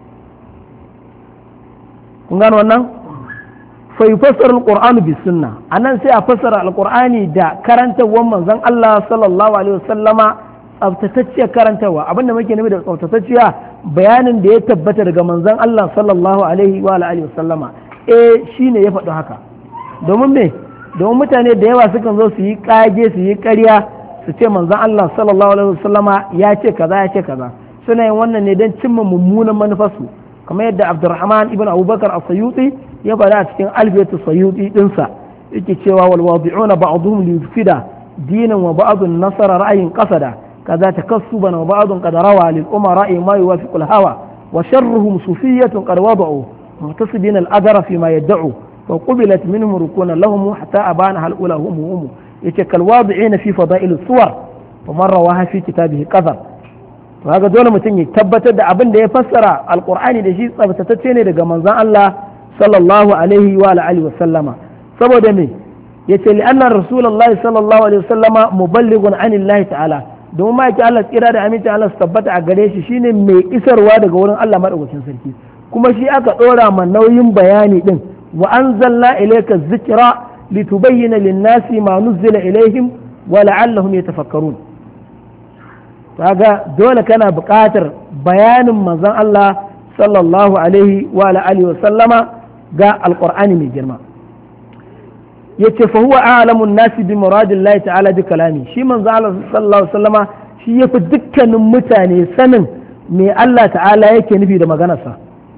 كنغان ونن فيفسر القرآن بالسنة أنا سأفسر القرآن دا كرنت ومن زن الله صلى الله عليه وسلم tsaftatacciya karantawa abin da muke nufi da tsaftatacciya bayanin da ya tabbata daga manzon Allah sallallahu alaihi wa alihi wasallama shine ya faɗi haka. domin mutane da yawa sukan zo su yi kage su yi ƙarya su ce manzon Allah sallallahu alaihi wasallama ya ce kaza suna yin wannan ne don cimma mummunan manufarsu kamar yadda Abdurrahman ibn Abubakar as-Sayyuti ya faɗa a cikin Alfiyatu Sayyuti dinsa yake cewa wal wadi'una ba'dhum li yufsida dinan wa ba'dun nasara ra'yin qasada kaza takassuban wa ba'dun qad rawa lil umara'i ma yuwafiqu al hawa wa sharruhum sufiyyatun qad wada'u muhtasibina al ajra fi ma yad'u wa qubilat minhum rukuna lahum hatta abana hal ula hum yace kal wadi'ina fi fada'il suwar wa man rawaha fi kitabihi qadar. to haka dole mutum ya tabbatar da abin da ya fassara alqur'ani da shi tsabtatacce ne daga manzon Allah sallallahu alaihi wa alihi wa sallama. saboda me yace li anna rasulullahi sallallahu alaihi wasallama muballighun anillahi ta'ala domin ma yake Allah tsira da aminci Allah su tabbata a gare shi shine mai isarwa daga wurin Allah madaukakin sarki kuma shi aka dora ma nauyin bayani din wa anzalna ilayka dhikra litubayyana lin-nasi ma nuzila ilayhim wa la'allahum yatafakkarun kaga dole kana buƙatar bayanin manzon Allah sallallahu alaihi wa alihi wa sallama ga alqur'ani mai girma yace fa huwa a'lamun nasi bi muradillahi ta'ala bi kalami shi manzo Allah sallallahu alaihi wasallama shi yafi dukkanin mutane sanin me Allah ta'ala yake nufi da maganarsa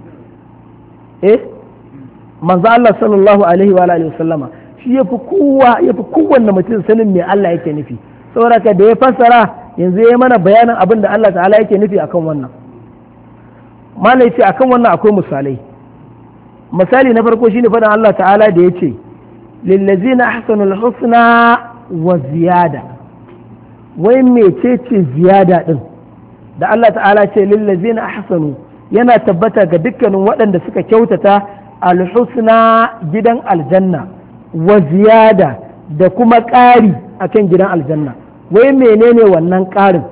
manzo Allah sallallahu alaihi wa alihi wasallama shi yafi kowanne mutum sanin me Allah yake nufi saboda ka da ya fassara yanzu ya mana bayanin abin da Allah ta'ala yake nufi akan wannan malai ce akan wannan akwai misalai misali na farko shine faɗin Allah ta'ala da yace للذين أحسنوا الحسنى وزيادة وين ميتيتي زيادة دين da Allah ta'ala ce lillazina ahsanu yana tabbata ga dukkanin waɗanda suka kyautata alhusna gidan aljanna wa ziyada da kuma ƙari akan gidan aljanna wai menene wannan ƙarin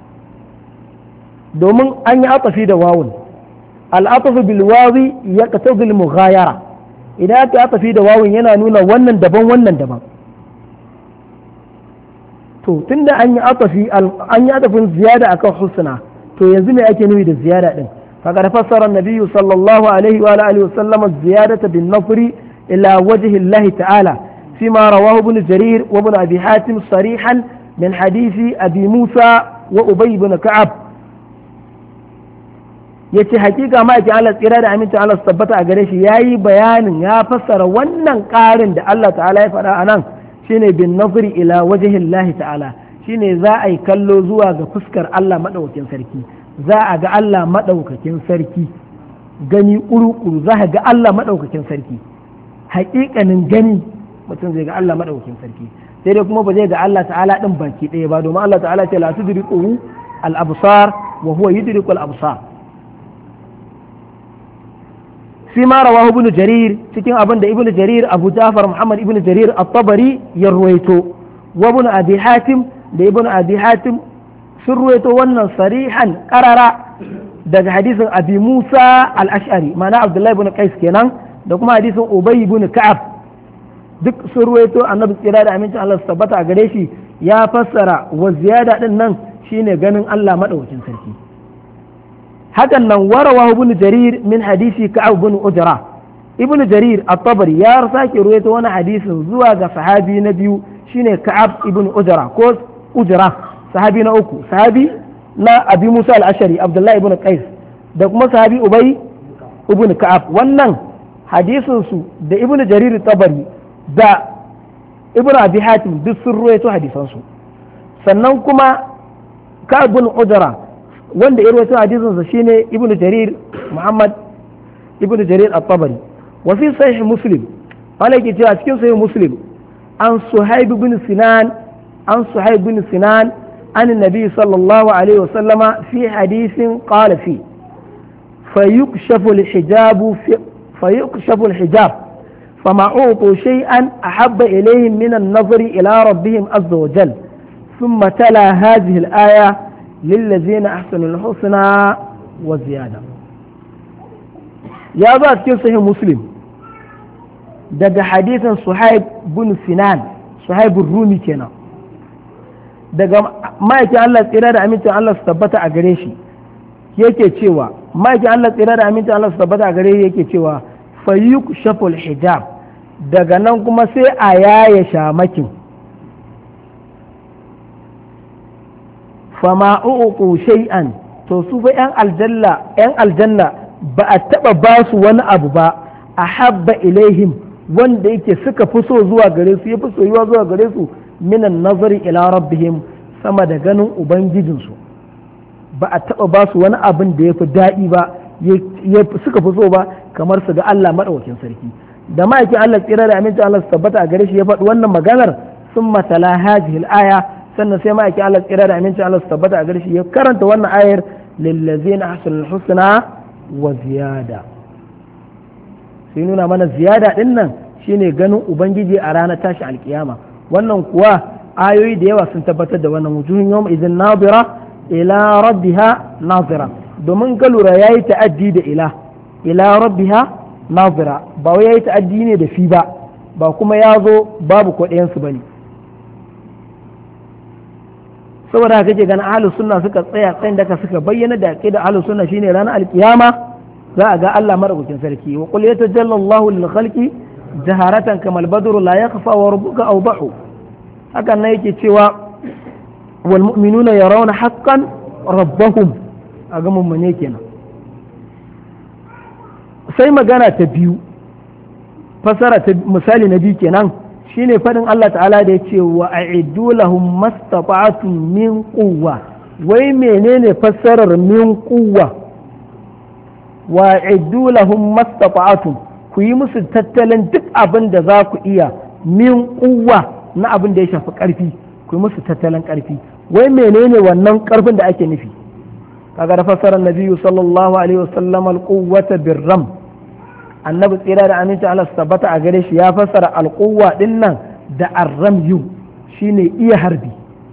domin an yi atafi da wawun al'atafu bil wawi yaqtadi al mughayara idan aka atafi da wawun yana nuna wannan daban to tunda an yi atafin ziyada akan husna to yanzu me ake nufi da ziyada din faqad fassara an-nabiyyu sallallahu alaihi wa alihi wa sallam ziyadata bin nafri ila wajhi Allah ta'ala فيما رواه ابن جرير وابن أبي حاتم صريحا من حديث أبي موسى وأبي بن كعب yace hakika ma yake Allah tsira da aminci Allah su tabbata a gare shi yayi bayanin ya fassara wannan ƙarin da Allah ta'ala ya faɗa anan shine bin nazri ila wajhi Allah ta'ala shine za a yi kallo zuwa ga fuskar Allah madaukakin sarki za a ga Allah madaukakin sarki gani kuru-kuru za a ga Allah madaukakin sarki hakikanin gani mutum zai ga Allah madaukakin sarki sai dai kuma ba zai ga Allah ta'ala din baki ɗaya ba domin Allah ta'ala ce la tudriku al-absar wa huwa yudriku al-absar فيما رواه ابن جرير cikin abin da ibn jarir abu jafar muhammad ibn jarir at-tabari ya ruwaito wa ibn abi hatim da ibn abi hatim sun ruwaito wannan sarihan qarara daga hadisin abi musa al-ash'ari ma'ana abdullahi ibn qais kenan da kuma hadisin ubay ibn ka'ab duk sun ruwaito annabi tsira da amincin Allah su tabbata a gare shi ya fassara wa ziyada din nan shine ganin Allah madaukakin sarki hakan nan warawa ibn jarir min hadisi ka'ab ibn ujra ibn jarir at-tabari ya sake ruwaito wani hadisin zuwa ga sahabi na biyu shine ka'ab ibn ujra ko ujra sahabi na uku sahabi na abi musa al-ashari abdullahi ibn qais da kuma sahabi ubay ibn ka'ab wannan hadisin su da ibn jarir at-tabari da ibn abi hatim duk sun ruwaito hadisan su sannan kuma ka'ab ibn ujra wanda ya rawaito hadisin sa shine ibnu jarir muhammad ibnu jarir at-tabari wa fi sahih muslim alaki cewa cikin sahih muslim an suhaib bin sinan an nabi sallallahu alaihi wasallama fi hadithin qala fi fayukshafu al-hijab فما أعطوا شيئا أحب إليهم من النظر إلى ربهم عز وجل ثم تلا هذه الآية للذين أحسنوا الحسنى وزيادة يا ذات كيف صحيح مسلم daga hadisin Suhaib bin Sinan Suhaib Rumi kenan daga ma'aikin Allah tsira da amincin Allah su tabbata a gare shi yake cewa ma'aikin Allah tsira da amincin Allah su tabbata a gare shi yake cewa fayyuk shaful hijab daga nan kuma sai a yaya shamakin fama uku shay'an to su fa yan aljanna ba a taba ba su wani abu ba a habba ilaihim wanda yake suka fi so zuwa gare su ya fi soyuwa zuwa gare su minan nazari ila rabbihim sama da ganin ubangijinsu ba a taba ba su wani abin da ya fi daɗi ba suka fi so ba kamar su ga Allah madaukakin sarki da ma'aikin Allah tsira da aminci Allah su tabbata a gare shi ya faɗi wannan maganar sun matala hadhihi al-aya sannan sai ma'aikin Allah tsira da aminci Allah su tabbata a gare shi ya karanta wannan ayar lillazina ahsanul husna wa ziyada sai nuna mana ziyada din nan shine ganin ubangiji a ranar tashi alkiyama. wannan kuwa ayoyi da yawa sun tabbatar da wannan, wujuhun yawma idhin nadira ila rabbiha nadira, domin ga lura yayi ta'addi da ila rabbiha nadira, ba wai yayi ta'addi ne da fi ba kuma ya zo babu kwaɗayen su bane. saboda haka kake ganin ahlus sunna suka tsaya tsayin daka suka bayyana da aqida ahlus sunna shine ranar alkiyama za a ga Allah madaukakin sarki. wa qul yatajalla Allahu lil khalqi jaharatan kamal badru la yakhfa wa rabbuka awdahu. hakan nan yake cewa wal mu'minuna yarawna haqqan rabbahum, a ga mummune kenan. sai magana ta biyu, fasara ta misali na biyu kenan, shine fadin Allah ta'ala da ya ce wa a'iddu lahum mastata'tum min quwwa. wai menene fassarar min quwwa? wa a'iddu lahum mastata'tum, ku yi musu tattalin duk abin da za ku iya, min quwwa na abin da ya shafi karfi, ku yi musu tattalin karfi. wai menene wannan karfin da ake nufi? kaga da fassarar nabiyyu sallallahu alaihi wasallam al-quwwata birram, annabi tsira da aminci Allah su tabbata a gare shi ya fassara alƙuwa din nan da arramyu, shine iya harbi.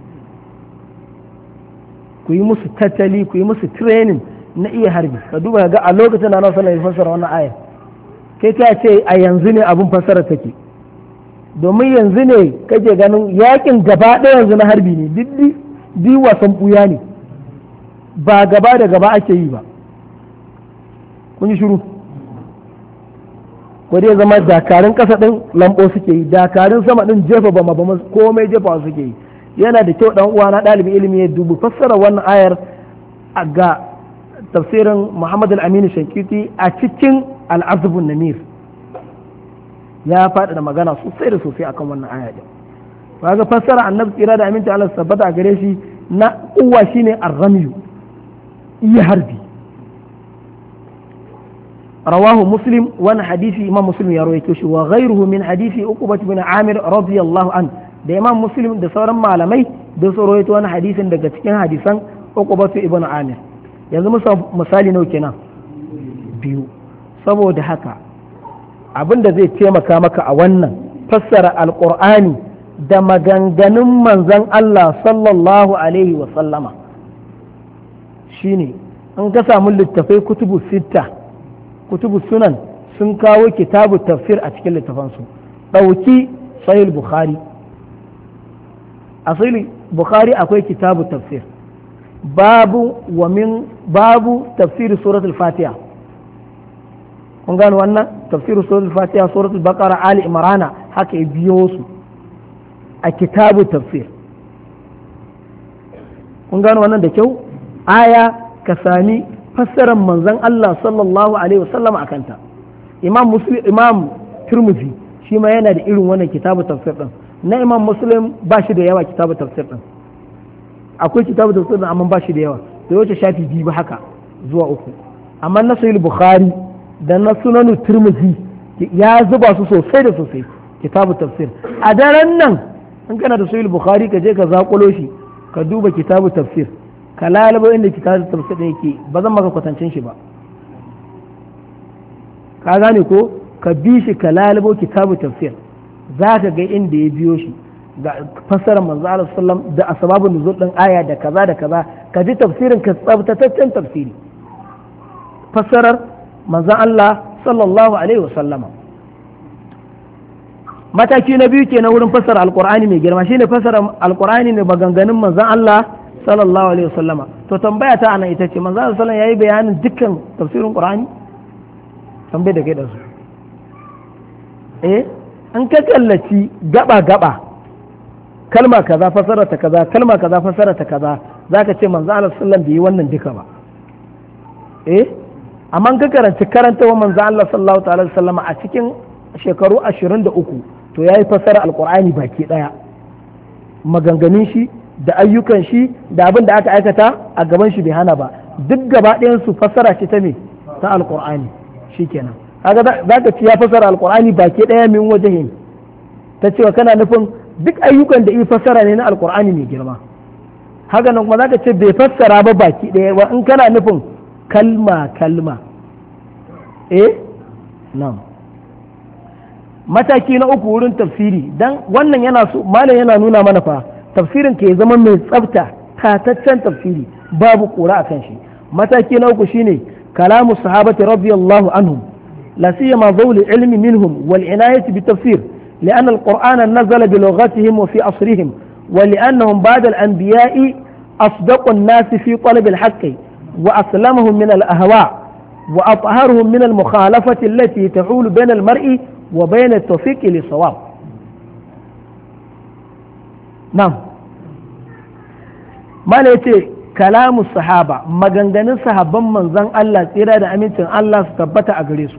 ku yi musu tattali, ku yi musu training na iya harbi. ka duba ga a lokacin da Annabi sallallahu alaihi wasallam ya fassara wannan aya, kai ta ce a yanzu ne abin fassara take, domin yanzu ne kake ganin yakin gaba ɗaya yanzu na harbi ne, duk wasan buya ne, ba gaba da gaba ake yi ba. kun yi shiru? ko dai zama dakarun kasa din lambo suke yi, dakarun sama din jefa ba komai jefa suke yi. yana da kyau dan uwa na dalibin ilimi ya dubu fassara wannan ayar ga tafsirin Muhammad al-Amin Shankiti a cikin al-Azbun Namir, ya faɗa da magana sosai da sosai akan wannan aya din. kaga fassara annabi tsira da aminci Allah tabbata a gare shi na uwa shine ar-ramyu, iya harbi. رواه مسلم وانا حديث امام مسلم يروي كشي وغيره من حديث عقبة بن عامر رضي الله عنه. da imam muslim da sauran malamai da su rawaito wani hadisin daga cikin hadisan Uqbatu ibn Amir. yanzu misali nawa kenan? biyu. saboda haka abin da zai taimaka maka a wannan fassara alqur'ani da maganganun manzon Allah sallallahu alaihi wa sallama shine an ka samu littafai kutubu sunan sun kawo kitabu tafsir a cikin littafansu. ɗauki sahih bukhari, a sahih bukhari akwai kitabu tafsir, babu tafsir suratul fatiha. kun gano wannan? tafsir suratul fatiha, suratul baqara, ali imrana, haka ya biyo su a kitabu tafsir. kun gano wannan da kyau? aya ka sami fassarar manzon Allah sallallahu alaihi wasallam a kanta. imam Tirmidhi shi ma yana da irin wannan kitabu tafsir din. na imam Muslim ba shi da yawa kitabu tafsir din, akwai kitabu tafsir din amma ba shi da yawa, da wace shafi biyu ba haka zuwa uku. amma na sahih Bukhari da na sunanu Tirmidhi ya zuba su sosai da sosai kitabu tafsir. a daren nan in kana da sahih Bukhari ka je ka zakulo shi ka duba kitabu tafsir, ka lalaba inda kitabun tafsir da yake, ba zan maka kwatancin shi ba. ka gane ko? ka bi shi ka lalabo kitabu tafsir, za ka ga inda ya biyo shi ga fassarar manzo Allah sallam da asbabun nuzul din aya da kaza da kaza, ka ji tafsirin ka tsabtataccen tafsiri, fassarar manzo Allah sallallahu alaihi wasallama. mataki na biyu kenan wurin fassara alqur'ani mai girma shine fassara alqur'ani ne maganganun manzo Allah sallallahu alaihi wasallama. to tambaya ta anan ita ce, manzo sallallahu alaihi wasallam yayi bayanin dukkan tafsirin qur'ani? tambaye da kai da su an ka kallaci gaba kalma kaza fasara ta kaza, kalma kaza fasara ta kaza, zaka ce manzo Allah sallallahu alaihi wasallam bai yi wannan duka ba. amma an ka karanta wa manzo Allah sallallahu alaihi wasallam a cikin shekaru 23 to yayi fasara alqur'ani baki daya, maganganun shi da ayyukan shi da abin da aka aikata a gaban shi bai hana ba, duk gaba ɗayan su fassara ce ta me? ta alqur'ani. shikenan kaga za ka ci ya fassara alqur'ani baki ɗaya min wajahin, ta cewa kana nufin duk ayyukan da yi fassara ne na alqur'ani mai girma. haka nan kuma za ka ce bai fassara ba baki ɗaya ba in kana nufin kalma nan mataki na uku wurin tafsiri dan wannan yana so malam yana nuna mana fa tafsirin ke zama mai tsafta tataccen tafsiri babu kura akan shi. mataki na uku shine kalamu sahabati radiyallahu anhum la siyama zawli ilmi minhum wal inayati bi tafsir لأن القرآن نزل بلغتهم وفي عصرهم ولأنهم بعد الأنبياء أصدق الناس في طلب الحق وأسلمهم من الأهواء وأطهرهم من المخالفة التي تحول بين المرء وبين التوفيق للصواب. نعم ما نيتي كلام الصحابة مغنغن صحابا من زن الله تيرا دا أمينتن الله ستبتا أغريسو.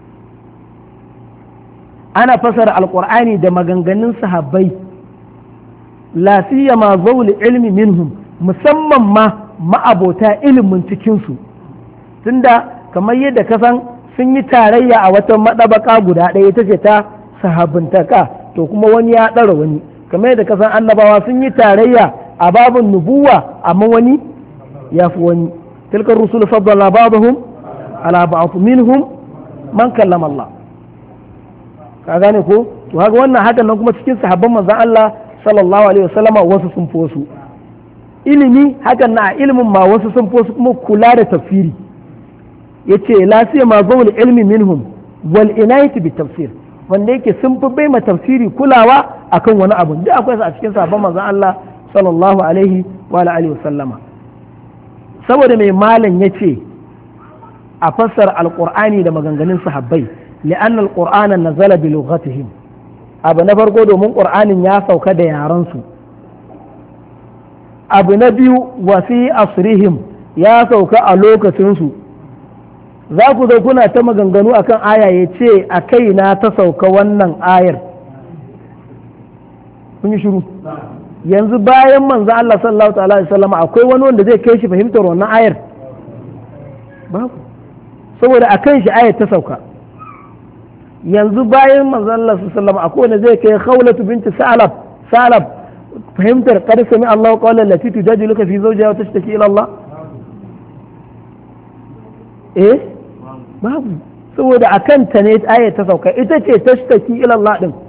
أنا فسر القرآن دا مغنغن صحابي لا سيما ذوي العلم منهم musamman ma ma'abota ilimin cikinsu tunda kamar yadda kasan sun yi tarayya a wata madabaka guda ɗaya ita ce ta sahabantaka to kuma wani ya ɗara wani kamar yadda kasan annabawa sun yi tarayya a babin nubuwa amma wani ya fi wani tilkar rusul faddala ba'dhum ala ba'd minhum man kallama Allah ka gane ko to haka wannan hakan nan kuma cikin sahabban manzon Allah sallallahu alaihi wasallama wasu sun fi wasu ilimi hakan na ilimin ma wasu sun fi kuma kula da tafsiri yace la sai ma zawul ilmi minhum wal inayati bi tafsir wanda yake sun fi bai ma tafsiri kulawa akan wani abu duk akwai su a cikin sahabban manzon Allah sallallahu alaihi wa alihi wasallama saboda mai malam yace a fassara alqur'ani da maganganun sahabbai li'anna alqur'ana nazala bi lughatihim abu na farko domin qur'anin ya sauka da yaran su abu na biyu wa fi asrihim ya sauka a lokacinsu za ku zo kuna ta maganganu akan aya ya ce a kaina ta sauka wannan ayar kun yi shiru yanzu bayan manzo Allah sallallahu alaihi wasallam akwai wani wanda zai kai shi fahimtar wannan ayar babu saboda akan shi ayar ta sauka yanzu bayan manzo Allah sallallahu alaihi wasallam akwai wanda zai kai Khawlatu binti Salab fahimtar kada sami Allah qawlan lati tujadiluka fi zawjiha wa tashtaki ila Allah babu saboda akan ta ne ayat ta sauka ita ce tashtaki ila Allah din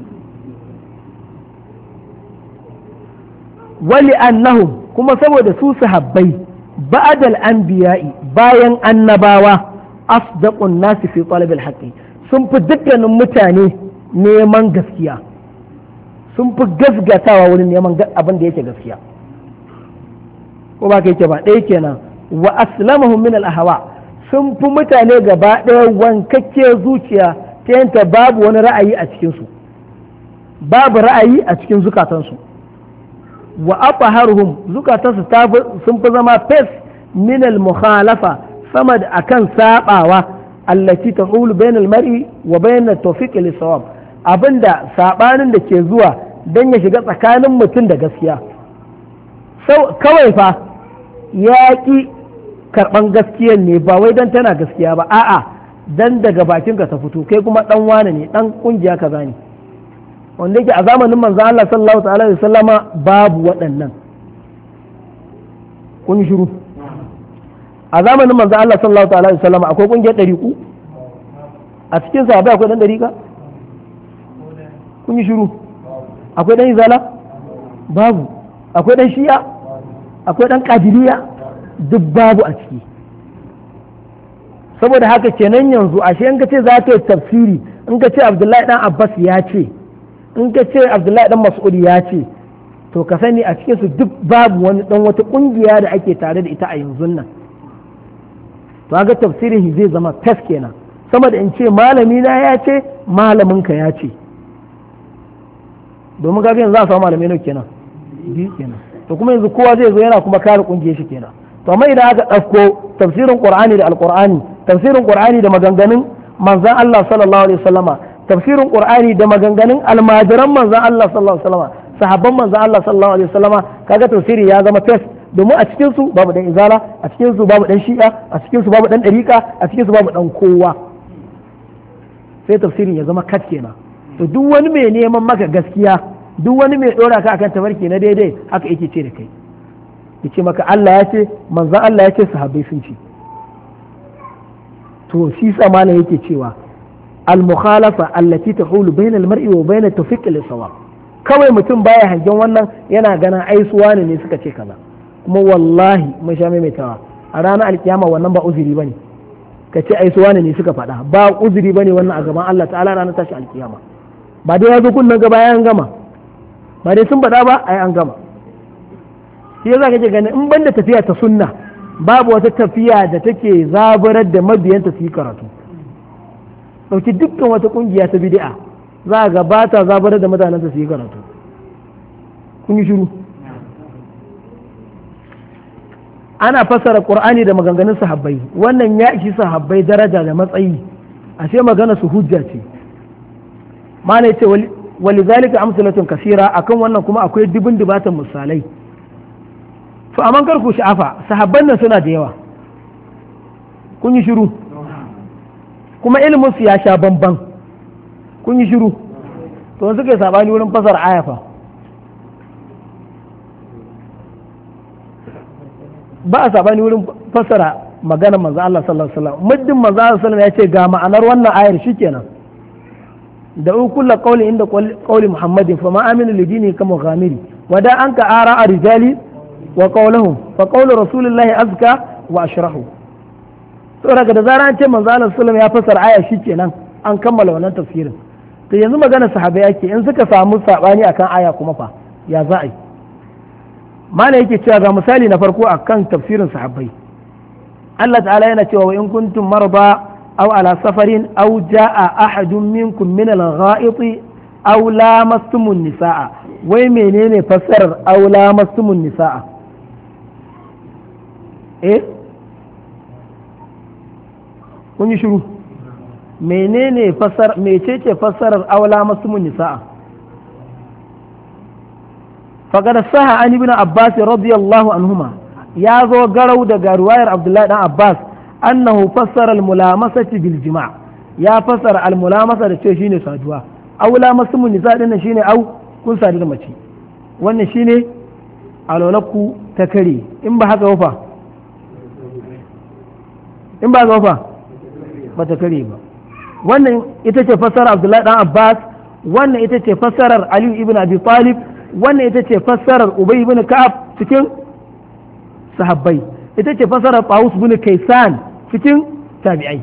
wali annahum kuma saboda su sahabbai ba'dal anbiya'i bayan annabawa asdaqun nasi fi talab al sun fi dukkanin mutane neman gaskiya sun fi gasgatawa wurin neman abin da yake gaskiya ko ba ka yake ba ɗaya kenan wa aslamahum min al-ahwa sun fi mutane gaba ɗaya wankakke zuciya ta yanta babu wani ra'ayi a cikin su babu ra'ayi a cikin zukatansu wa atharuhum zukatansu sun fi zama fes min al-mukhalafa sama da akan sabawa allati tahulu bain al-mar'i wa bain at-tawfiq lis-sawab abinda sabanin da ke zuwa don ya shiga tsakanin mutum da gaskiya kawai fa ya ƙi karɓan gaskiyar ne ba wai don tana gaskiya ba a'a dan daga bakinka ta fito kai kuma ɗan wane ne ɗan ƙungiya kaza ne wanda yake a zamanin manzo Allah sallallahu alaihi wasallama babu waɗannan kun shiru a zamanin manzo Allah sallallahu alaihi wasallama akwai ƙungiyar ɗariƙu a cikin sahabbai akwai ɗan ɗariƙa kun yi shiru akwai ɗan izala babu akwai ɗan shi'a akwai ɗan ƙadiriya duk babu a ciki saboda haka kenan yanzu ashe in ka ce za ka yi tafsiri in ka ce abdullahi ɗan abbas ya ce in ka ce abdullahi ɗan mas'ud ya ce to ka sani a cikin su duk babu wani ɗan wata ƙungiya da ake tare da ita a yanzu nan to ga tafsirin zai zama fes kenan sama da in ce malami na ya ce malaminka ya ce domin ga yanzu za a samu malamai nau kenan biyu kenan to kuma yanzu kowa zai zo yana kuma kare kungiyar shi kenan to amma idan aka ɗauko tafsirin qur'ani da alqur'ani tafsirin qur'ani da maganganun manzon Allah sallallahu alaihi wasallama tafsirin qur'ani da maganganun almajiran manzon Allah sallallahu alaihi wasallama sahabban manzon Allah sallallahu alaihi wasallama kaga tafsiri ya zama test domin a cikin su babu dan izala a cikin su babu dan shi'a a cikin su babu dan dariqa a cikin su babu dan kowa sai tafsirin ya zama kat kenan to duk wani mai neman maka gaskiya duk wani mai dora ka akan tafarki na daidai haka yake ce da kai yace maka Allah ya ce manzon Allah ya ce sahabbai sun ce to shi tsamana yake cewa al-mukhalafa allati tahulu bayna al-mar'i wa bayna tawfiq lis-sawab kawai mutum baya hangen wannan yana ganin ai su wani ne suka ce kaza kuma wallahi mun sha maimaitawa a ranar alkiyama wannan ba uzuri bane ka ce ai su wani ne suka faɗa ba uzuri bane wannan a gaban Allah ta'ala ranar tashi alkiyama ba dai ya zo kunnan gaba ya gama ba dai sun faɗa ba ai an gama shi yasa kake ganin in banda tafiya ta sunna babu wata tafiya da take zaburar da mabiyanta su yi karatu dauki dukkan wata kungiya ta bid'a za ga ba ta zaburar da mutanen su yi karatu kun yi shiru ana fassara qur'ani da maganganun sahabbai wannan ya ishi sahabbai daraja da matsayi ashe magana su hujja ce mana yace walizalika amsalatun kasira akan wannan kuma akwai dubin dubatan misalai to amma kar ku sha'afa sahabban nan suna da yawa kun yi shiru kuma ilimin su ya sha bamban kun yi shiru to suka yi sabani wurin fasar ayafa ba a sabani wurin fasara magana manzo Allah sallallahu alaihi wasallam muddin manzo Allah sallallahu alaihi wasallam ya ce ga ma'anar wannan ayar shikenan da kullu qawli inda qawli muhammadin fa ma aminu lidini kama ghamiri wada anka ara rijali wa qawluhum fa qawlu rasulillahi azka wa ashrahu to daga da zaran an ce manzo Allah sallallahu alaihi wasallam ya fasara aya shikenan an kammala wannan tafsirin to yanzu magana sahabbai yake in suka samu sabani akan aya kuma fa ya za a yi mana yake cewa ga misali na farko akan tafsirin sahabbai Allah ta'ala yana cewa wa in kuntum marba aw ala safarin aw jaa ahadun minkum min al-gha'it aw lamastumun nisaa wai menene fassarar aw lamastumun nisaa kun yi shiru menene fassar mecece fassarar aw lamastumun nisaa فقد صح عن ابن عباس رضي الله عنهما يا ذو قرو دقا رواية عبد الله بن عباس أنه فسر الملامسة بالجماع يا فسر الملامسة شيني سادوا أو لامسم النساء لنا شيني أو كن سادوا ماشي وأن شيني على لكو تكري إن بحق وفا إن بحق وفا بتكري با وأن إتفسر عبد الله بن عباس وأن إتفسر علي ابن أبي طالب wannan ita ce fassarar Ubay ibn Ka'ab cikin sahabbai ita ce fassarar Tawus ibn Kaysan cikin tabi'ai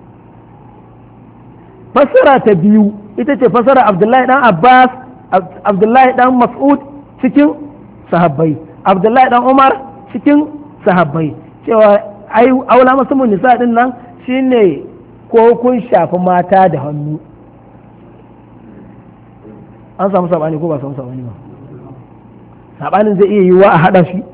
fassara ta biyu ita ce fassarar Abdullahi dan Abbas Abdullahi dan Mas'ud cikin sahabbai Abdullahi dan Umar cikin sahabbai cewa ai aula masamun nisa din nan shine ko kun shafi mata da hannu an samu sabani ko ba samu sabani ba sabanin zai iya yiwuwa a haɗa shi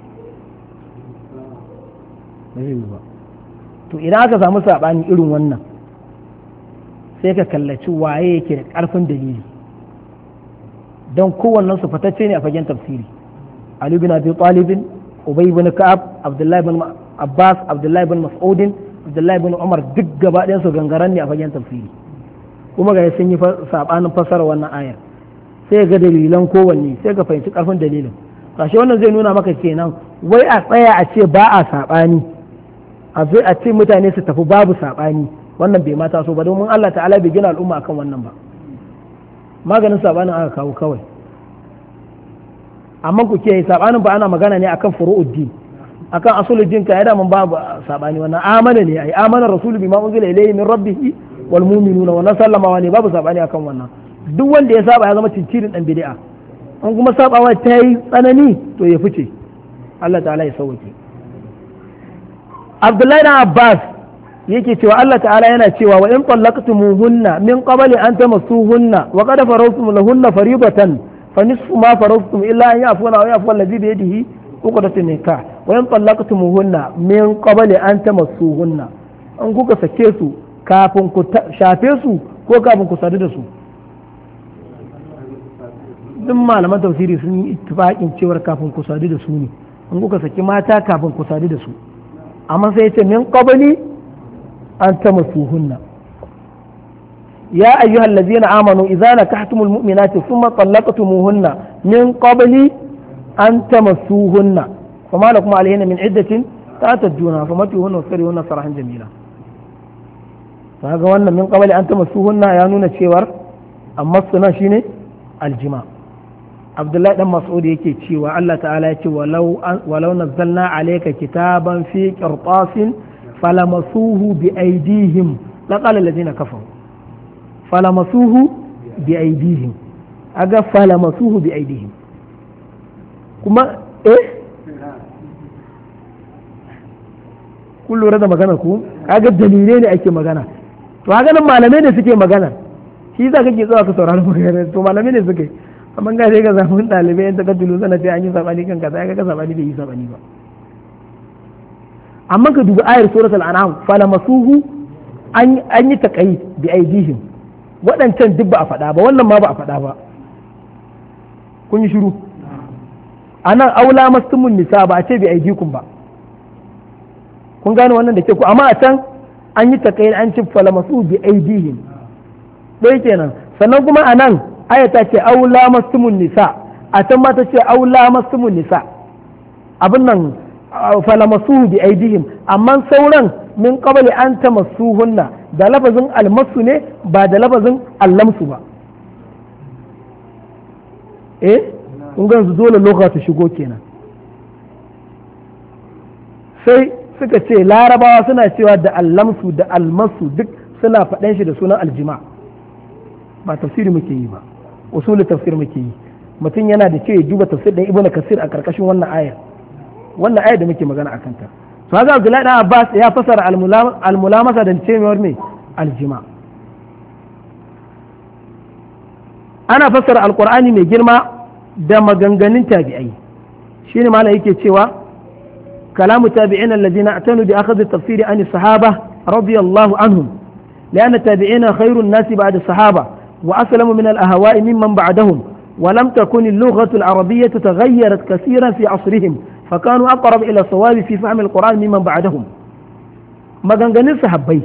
ba zai yi ba to idan aka samu sabani irin wannan sai ka kallaci waye yake da ƙarfin dalili don kowannen su fatacce ne a fagen tafsiri Ali bin Abi Talib Ubay bin Ka'ab Abdullahi bin Abbas Abdullahi bin Mas'ud Abdullahi bin Umar duk gaba ɗayan su gangaran ne a fagen tafsiri kuma ga sun yi sabanin fasara wannan ayar sai ga dalilan kowanne sai ka fahimci karfin dalilin kashi wannan zai nuna maka kenan wai a tsaya a ce ba a saɓani a zai a ce mutane su tafi babu saɓani wannan bai mata so ba domin Allah ta'ala bai gina al'umma akan wannan ba maganin saɓanin aka kawo kawai amma ku ke saɓanin ba ana magana ne akan furu'uddin akan asuluddin ka yada mun babu saɓani wannan amana ne ai amana rasulu bima unzila ilayhi min rabbih wal mu'minuna wa sallama ne babu saɓani akan wannan duk wanda ya saba ya zama cincirin dan bid'a an kuma sabawa ta yi tsanani to ya fice Allah ta'ala ya sauke Abdullahi ibn Abbas yake cewa Allah ta'ala yana cewa wa in tallaqtumuhunna min qabli an tamassuhunna wa qad faradtum lahunna fariidatan fa nisfu ma faradtum illa an yafuna wa yafu alladhi bi yadihi uqdatun nikah wa in tallaqtumuhunna min qabli an tamassuhunna an kuka sake su kafin ku shafe su ko kafin ku sadu da su duk malaman tafsiri sun yi ittifaqin cewar kafin ku sadu da su ne in kuka saki mata kafin ku sadu da su amma sai yace min qabli an tamassuhunna ya ayyuhal ladzina amanu idza nakahtumul mu'minati thumma talaqtumuhunna min qabli an tamassuhunna fama lakum alayhinna min iddatin ta'tadduna famatuhunna wasrihunna sarahan jamila kaga wannan min qabli an tamassuhunna ya nuna cewar amma sunan shine aljima Abdullahi dan Mas'ud yake cewa Allah ta'ala ya ce walau nazzalna alayka kitaban fi qirtasin falamasuhu bi aydihim laqala alladhina kafaru falamasuhu bi aydihim aga falamasuhu bi aydihim kuma kun lura da magana ku kaga dalilai ne ake magana to haka nan malamai ne suke magana shi za kake zuwa ka saurari magana to malamai ne suke amma ga sai ga zamun dalibai yan takaddulu sana sai an yi sabani kan kaza ga sabani bai yi sabani ba amma ka dubi ayar suratul an'am falamasuhu an yi taqayyid bi aidihim waɗancan duk ba a faɗa ba wannan ma ba a faɗa ba kun yi shiru anan aula mastumun nisa ba a ce bi aidikum ba kun gane wannan da ke ku amma a can an yi taqayyid an ci falamasu bi aidihim dai kenan sannan kuma anan aya ta ce aula mastumun nisa a can ma ta ce aula mastumun nisa abin nan falamasuhu bi aidihim amma sauran min qabli an tamassuhunna da lafazin almasu ne ba da lafazin allamsu ba kun ga yanzu dole lokacin ta shigo kenan sai suka ce larabawa suna cewa da allamsu da almasu duk suna faɗan shi da sunan aljima ba tafsiri muke yi ba usulul tafsir muke yi mutum yana da ce duba tafsir ɗin ibnu kasir a karkashin wannan ayar da muke magana a kanta to haka Abdullahi dan Abbas ya fasara almulamasa da cewar me aljima ana fasara alqur'ani mai girma da maganganun tabi'ai shine malam yake cewa kalamu tabi'in alladhina atanu bi akhadh at-tafsir an as-sahaba radiyallahu anhum لأن التابعين خير الناس بعد الصحابة وأسلموا من الأهواء ممن بعدهم ولم تكن اللغة العربية تغيرت كثيرا في عصرهم فكانوا أقرب إلى الصواب في فهم القرآن ممن بعدهم maganganun sahabbai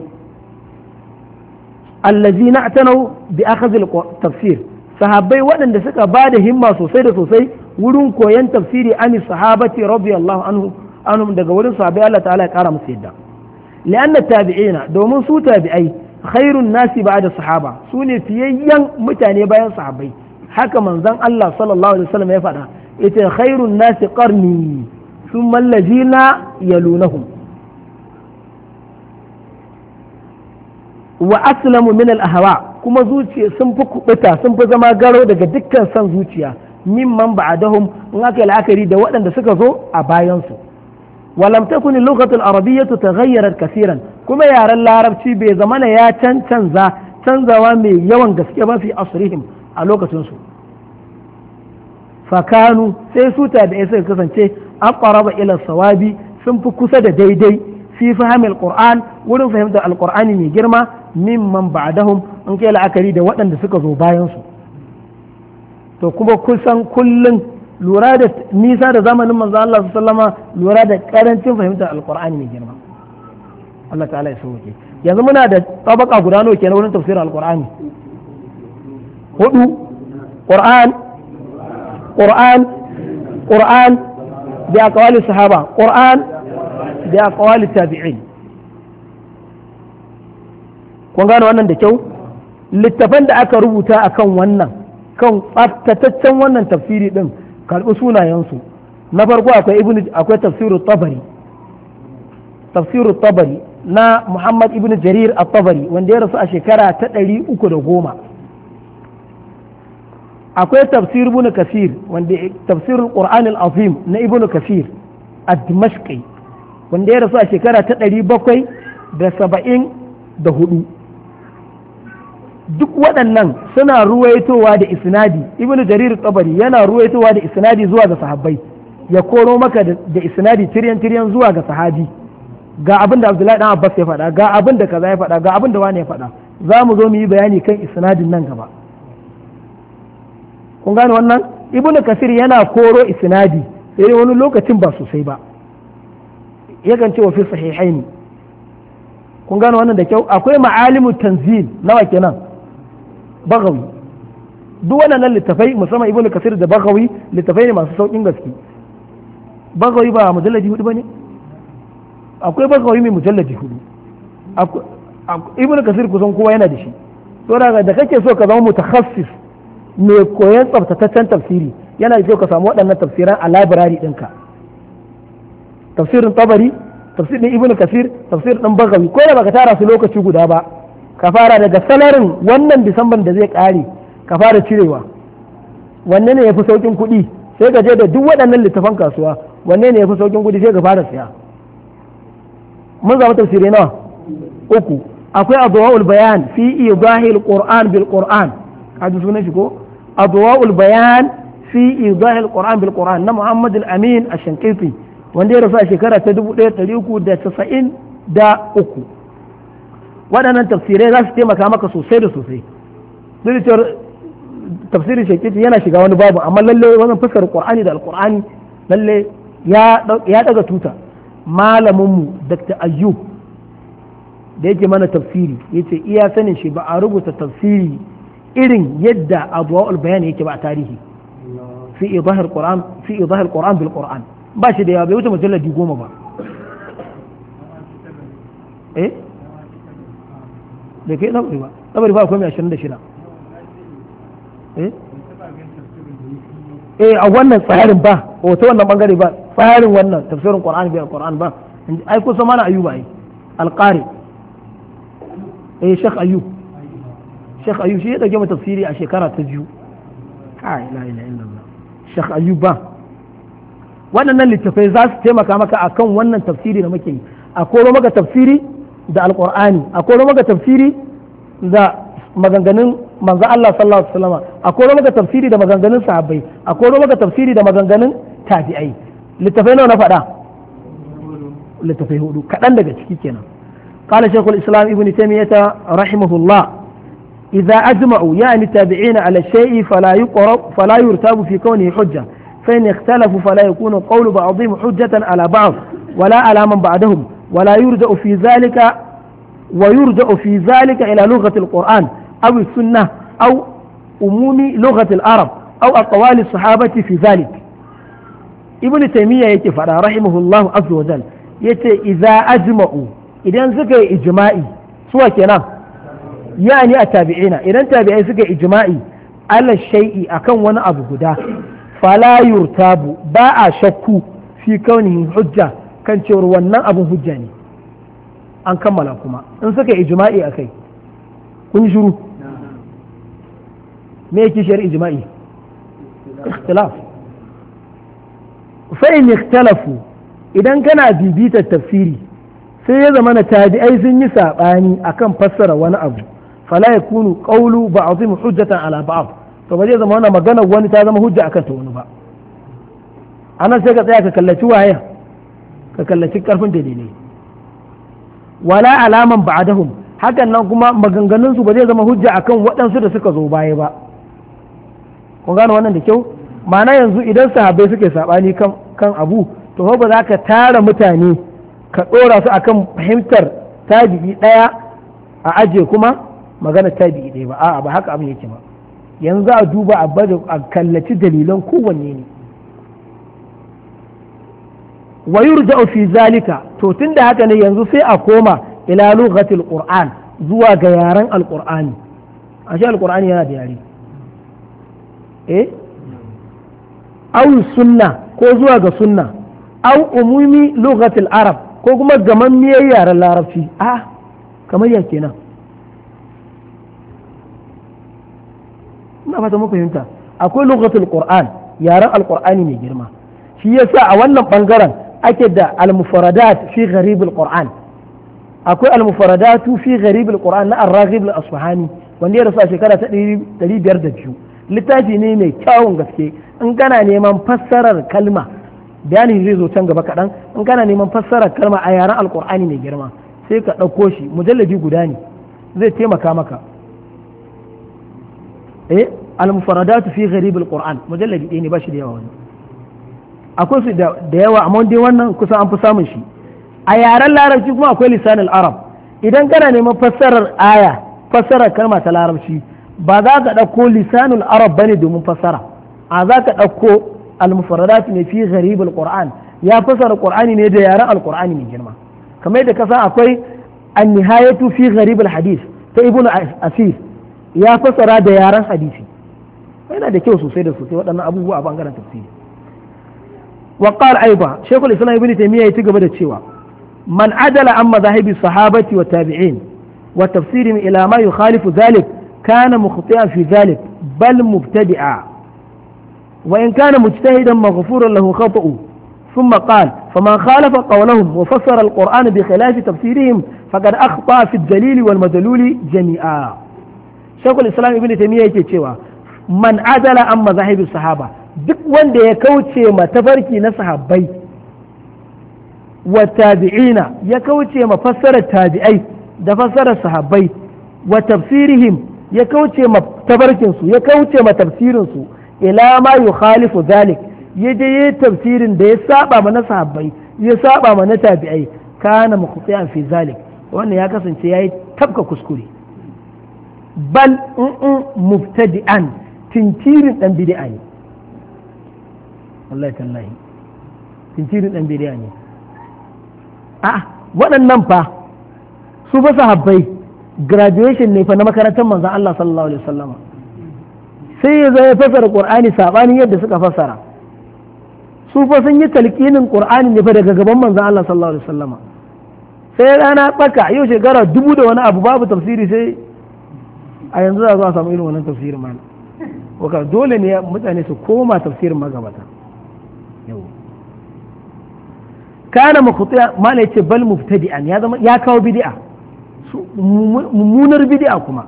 allazina atanu bi akhadh tafsir sahabbai waɗanda suka ba da himma sosai da sosai wurin koyon tafsiri ani sahabati radiyallahu anhum daga wurin sahabbai Allah ta'ala ya kara musu yadda li'anna tabi'ina domin su tabi'ai khairun nasi ba'da sahaba su ne fiyayyen mutane bayan sahabbai haka manzon Allah sallallahu alaihi wasallam ya faɗa ita khairun nasi qarni thumma allazina yalunahum wa aslamu min al-ahwa kuma zuciya sun fi kubuta sun fi zama garo daga dukkan san zuciya mimman ba'dahum in aka la'akari da waɗanda suka zo a bayan su walam takun al-lughatu al-arabiyyatu taghayyarat kaseeran kuma yaren larabci bai zamana ya canzawa mai yawan gaske ba fi asrihim a lokacin su fakanu sai su tabi'ai suka kasance aqraba ila sawabi sun fi kusa da daidai fi fahimil qur'an wurin fahimtar alqur'ani mai girma mimman ba'dahum in kai la'akari da waɗanda suka zo bayan su to kuma kusan kullun lura da nisa da zamanin manzo Allah sallama lura da karancin fahimtar alqur'ani mai girma Allah ta'ala ya sauke yanzu muna da tabaka guda nawa kenan wurin tafsirin alqur'ani hudu qur'an bi aqwali sahaba qur'an bi aqwali tabi'in kun gane wannan da kyau littafan da aka rubuta akan wannan kan tsaftataccen wannan tafsiri din karbi sunayensu na farko akwai tafsirut tabari na Muhammad ibn Jarir at-Tabari wanda ya rasu a shekara ta 310 akwai tafsir ibn Kasir wanda tafsirul Qur'an al-Azim na ibn Kasir ad-Dimashqi wanda ya rasu a shekara ta 774 duk waɗannan suna ruwaitowa da isnadi ibnu jarir tabari yana ruwaitowa da isnadi zuwa ga sahabbai ya koro maka da isnadi tiryan zuwa ga sahabi ga abin da abdullahi dan abbas ya faɗa ga abin da kaza ya faɗa ga abin da wani ya faɗa za mu zo mu yi bayani kan isnadin nan gaba kun gane wannan ibnu kasir yana koro isnadi sai wani lokacin ba sosai ba yakan ce wa fi sahihaini kun gane wannan da kyau akwai ma'alimu tanzil nawa kenan bagawi duk wannan littafai musamman ibnu kasir da bagawi littafai ne masu saukin gaske bagawi ba mujalladi hudu bane akwai bagawi mai mujalladi hudu ibnu kasir kusan kowa yana da shi to da kake so ka zama mutakhassis mai koyon tsaftataccen tafsiri yana da kyau ka samu waɗannan tafsiran a library ɗinka tafsirin tabari tafsir ɗin ibnu kasir tafsir ɗin bagawi ko da baka tara su lokaci guda ba ka fara daga salarin wannan disamban da zai ƙare ka fara cirewa wanne ne ya fi saukin kuɗi sai ka je da duk waɗannan littafan kasuwa wanne ne ya fi saukin kuɗi sai ka fara siya mun zama tafsirai nawa uku akwai adwaul bayan fi idahil qur'an bil qur'an kaji sunan shi ko adwaul bayan fi idahil qur'an bil qur'an na Muhammad al-Amin ash-Shanqiti wanda ya rasu a shekara ta 1393 waɗannan tafsirai za su taimaka maka sosai da sosai duk da tafsirin Shanqiti yana shiga wani babu amma lalle wannan fuskar qur'ani da al-qur'ani lalle ya daga tuta malaminmu Dr. Ayyub da yake mana tafsiri yace iya sanin shi ba a rubuta tafsiri irin yadda adwaul bayan yake ba a tarihi fi idahil qur'an bil qur'an ba shi da yawa bai wuce mujalladi 10 ba da kai dabari ba akwai mai 26 a wannan tsarin ba ta wannan bangare ba tsarin wannan tafsirin qur'ani bil qur'an ba ai kusa mana ayyuba ai alqari Sheikh Ayyub shi ya dauke mu tafsiri a shekara ta biyu la ilaha illallah Sheikh Ayyub ba waɗannan littafai za su taimaka maka akan wannan tafsiri da muke yi a koro maka tafsiri da alqur'ani a koro maka tafsiri da maganganun manzo Allah sallallahu alaihi wasallam a koro maka tafsiri da maganganun sahabbai a koro maka tafsiri da maganganun tabi'ai littafai nawa na faɗa littafai hudu kaɗan daga ciki kenan قال شيخ الإسلام ابن تيمية رحمه الله إذا أجمعوا يعني التابعين على الشيء فلا يرتاب في كونه حجة فإن اختلفوا فلا يكون قول بعضهم حجة على بعض ولا على من بعدهم ولا يرجع في ذلك إلى لغة القرآن أو السنة أو عموم لغة العرب أو أقوال الصحابة في ذلك ابن تيمية يتفرع رحمه الله عز وجل إذا أجمعوا idan suka yi ijma'i suwa kenan yani a tabi'ina idan tabi'ai suka yi ijma'i ala shay'i akan wani abu guda fala yurtabu ba a shakku fi kaunihi hujja kan cewar wannan abun hujja ne an kammala kuma in suka yi ijma'i akai kun yi shiru me yake shari'a ijma'i ikhtilaf fa in ikhtalafu idan kana bibitar tafsiri sai ya zama na tabi'ai sun yi saɓani akan fassara wani abu fala ya kunu qawlu ba'dhum hujjatan ala ba'd to ba zai zama wannan magana wani ta zama hujja akan ta wani ba anan sai ka tsaya ka kallaci waye ka kallaci karfin dalilai wala alaman ba'dahum hakan nan kuma maganganun su ba zai zama hujja akan waɗansu da suka zo baya ba kun gane wannan da kyau ma'ana yanzu idan sahabbai suke saɓani kan abu to ba za ka tara mutane ka ɗora su akan fahimtar tabi'i ɗaya a aje kuma magana tabi'i ɗaya ba a'a ba haka abin yake ba yanzu a duba a kallaci dalilan kowanne ne wa yurja'u fi zalika to tunda haka ne yanzu sai a koma ila lughatil qur'an zuwa ga yaren alqur'ani ashe alqur'ani yana da yare aw sunna ko zuwa ga sunna aw umumi lughatil arab ko kuma gamammiyar yaren larabci kamar ya kenan ina fata muku fahimta akwai lughatul qur'an yaren alqur'ani mai girma shi yasa a wannan bangaren ake da al-mufradat fi gharib al-qur'an akwai al-mufradatu fi gharib al-qur'an na ar-raghib al-asfahani wanda ya rasu a shekara ta 502 littafi ne mai kyawun gaske in kana neman fassarar kalma bayani zai zo can gaba kaɗan in kana neman fassarar kalma a yaren alkur'ani mai girma sai ka ɗauko shi mujalladi guda ne zai taimaka maka al-mufaradatu fi gharib al-qur'an mujalladi ɗaya ne ba shi da yawa wani akwai su da yawa amma dai wannan kusa an fi samun shi a yaren larabci kuma akwai lisan al-arab idan kana neman fassarar aya fassarar kalma ta larabci ba za ka ɗauko lisanul arab bane domin fassara a za ka ɗauko al-mufradat ne fi gharib al-qur'an ya fassara qur'ani ne da yaren al-qur'ani mai girma kamar yadda ka san akwai an-nihayatu fi gharib al-hadith ta ibnu asir ya fassara da yaran hadisi yana da kyau sosai da sosai waɗannan abubuwa a bangaren tafsiri. wa qala aiba shaykhul islam ibn taymiyyah ya ci gaba da cewa man adala an madhahibi sahabati wa tabi'in wa tafsirin ila ma yukhalifu dhalik kana mukhti'an fi dhalik bal mubtadi'a wa in kana mujtahidan maghfuran lahu khata'u ثم قال فمن خالف قولهم وفسر القرآن بخلاف تفسيرهم فقد أخطأ في الدليل والمدلول جميعا. شيخ الإسلام ابن تيمية يقول من عدل عن مذاهب الصحابة duk wanda ya kauce ma tafarki na sahabbai wa tabi'ina ya kauce ma fassarar tabi'ai da fassarar sahabbai wa tafsirihim ya kauce ma tafarkin su ya kauce ma tafsirin su ila ma yukhalifu dhalik ya je yi tafsirin da ya saba ma na sahabbai ya saba ma na tabi'ai kana mukhti'an fi zalik wannan ya kasance yayi tabka kuskure bal mubtadi'an tintirin dan bid'a ne wallahi tallahi tintirin dan bid'a ne waɗannan fa su ba sahabbai graduation ne fa na makarantar manzon Allah sallallahu alaihi wasallama sai ya zai fasara qur'ani sabanin yadda suka fasara su fa sun yi talqinin qur'ani ne fa daga gaban manzon Allah sallallahu alaihi wasallama sai rana tsaka yau shekara 2000 da wani abu babu tafsiri sai a yanzu za a samu irin wannan tafsirin ma waka dole ne mutane su koma tafsirin magabata yau kana mukhtiya mala yace bal mubtadi'an ya zama ya kawo bid'a mummunar bid'a kuma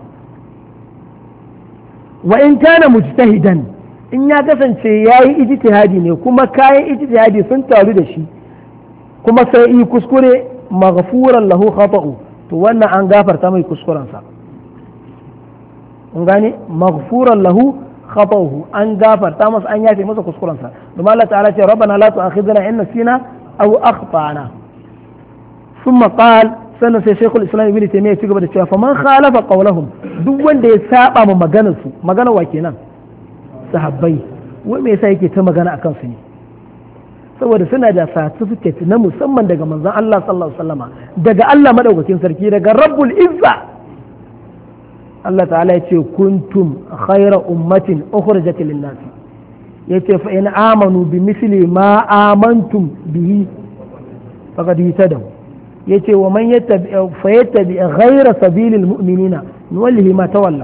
wa in kana mujtahidan in ya kasance yayi ijtihadi ne kuma kayan ijtihadi sun taru da shi kuma sai yi kuskure maghfuran lahu khata'u to wannan an gafarta mai kuskurensa kun gane maghfuran lahu khata'uhu an gafarta masa an yafe masa kuskurensa domin Allah ta'ala ce rabbana la tu'akhidhna in nasina aw akhtana thumma qala sannan sai shaykhul islam ibn taymiyyah ya gaba da cewa faman khalafa qawlahum duk wanda ya saba ma maganar su magana wa kenan sahabbai wai me yasa yake ta magana akan su ne saboda suna da certificate na musamman daga manzon Allah sallallahu alaihi wasallama daga Allah madaukakin sarki daga rabbul izza Allah ta'ala ya ce kuntum khayra ummatin ukhrijat lin-nas yace fa in amanu bi misli ma amantum bihi faqad yatadaw yace wa man yattabi ghayra sabilil mu'minina nuwallihi ma tawalla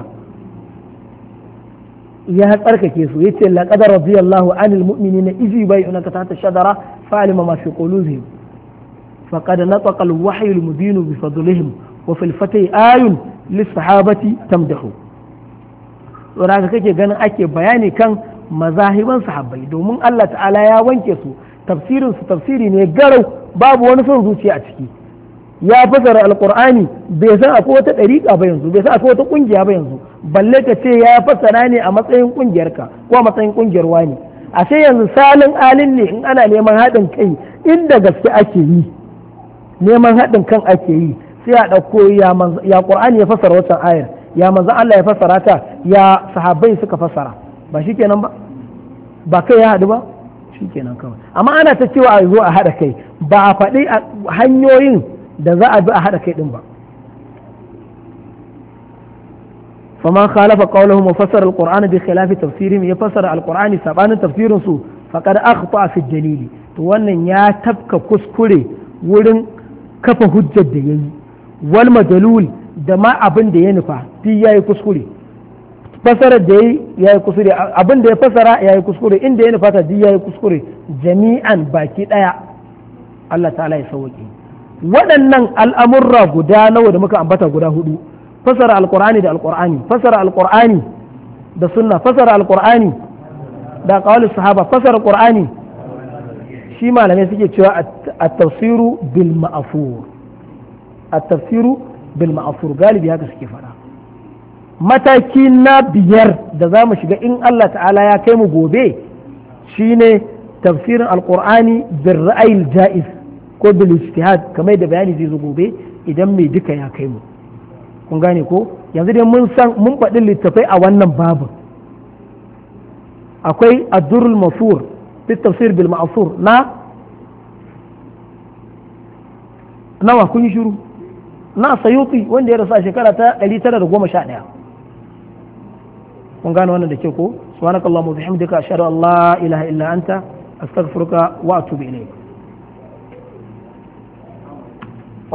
ya tsarkake su yace laqad radiyallahu anil mu'minina idh yubay'unaka tahta ash-shajara fa'alima ma fi qulubihim faqad nataqa al-wahyu al-mubin bi fadlihim wa fil fatih ayun lis-sahabati tamdahu saboda kake ganin ake bayani kan mazahiban sahabbai domin Allah ta'ala ya wanke su tafsirin su tafsiri ne garau babu wani son zuciya a ciki ya fasara alqur'ani bai san akwai wata dariƙa ba yanzu bai san akwai wata kungiya ba yanzu balle ka ce ya fasara ne a matsayin kungiyarka ko a matsayin kungiyar wani a sai yanzu salin alin ne in ana neman haɗin kai inda gaske ake yi neman haɗin kan ake yi sai a ɗauko ya qur'ani ya fasara wata ayar ya manzo Allah ya fasara ta ya sahabbai suka fasara ba shikenan ba ba kai ya haɗu ba shikenan kawai amma ana ta cewa a zo a haɗa kai ba a faɗi hanyoyin da za a bi a haɗa kai ɗin ba فمن خالف قولهم وفسر القرآن بخلاف تفسيرهم يفسر القرآن سبحان تفسير سو فقد أخطأ في الدليل wannan ya tafka kuskure wurin kafa hujjar da yayi wal madalul da ma abin da ya nufa fi yayi kuskure fasarar da yayi kuskure abin da ya fasara yayi kuskure inda ya nufa ta yayi kuskure jami'an baki daya Allah ta'ala ya sauke waɗannan al'amurra guda nawa da muka ambata guda hudu fasara alqur'ani da alqur'ani fasara alqur'ani da sunna fasara alqur'ani da qawli sahaba fasara alqur'ani shi malamai suke cewa at-tafsiru bil ma'fur at-tafsiru bil ma'fur galibi haka suke fara mataki na biyar da za mu shiga in Allah ta'ala ya kai mu gobe shine tafsirin alqur'ani bil ra'ayil ja'iz ko bil ijtihad kamar da bayani zai zo gobe idan mai duka ya kai mu kun gane ko yanzu dai mun faɗi littafai a wannan babu akwai ad-durrul mafur fi tafsir bil ma'fur nawa kun yi shiru na sayuti wanda ya rasu a shekara ta 911. kun gane wannan da ke ko subhanakallahumma wa bihamdika ashhadu an la ilaha illa anta astaghfiruka wa atubu ilayk.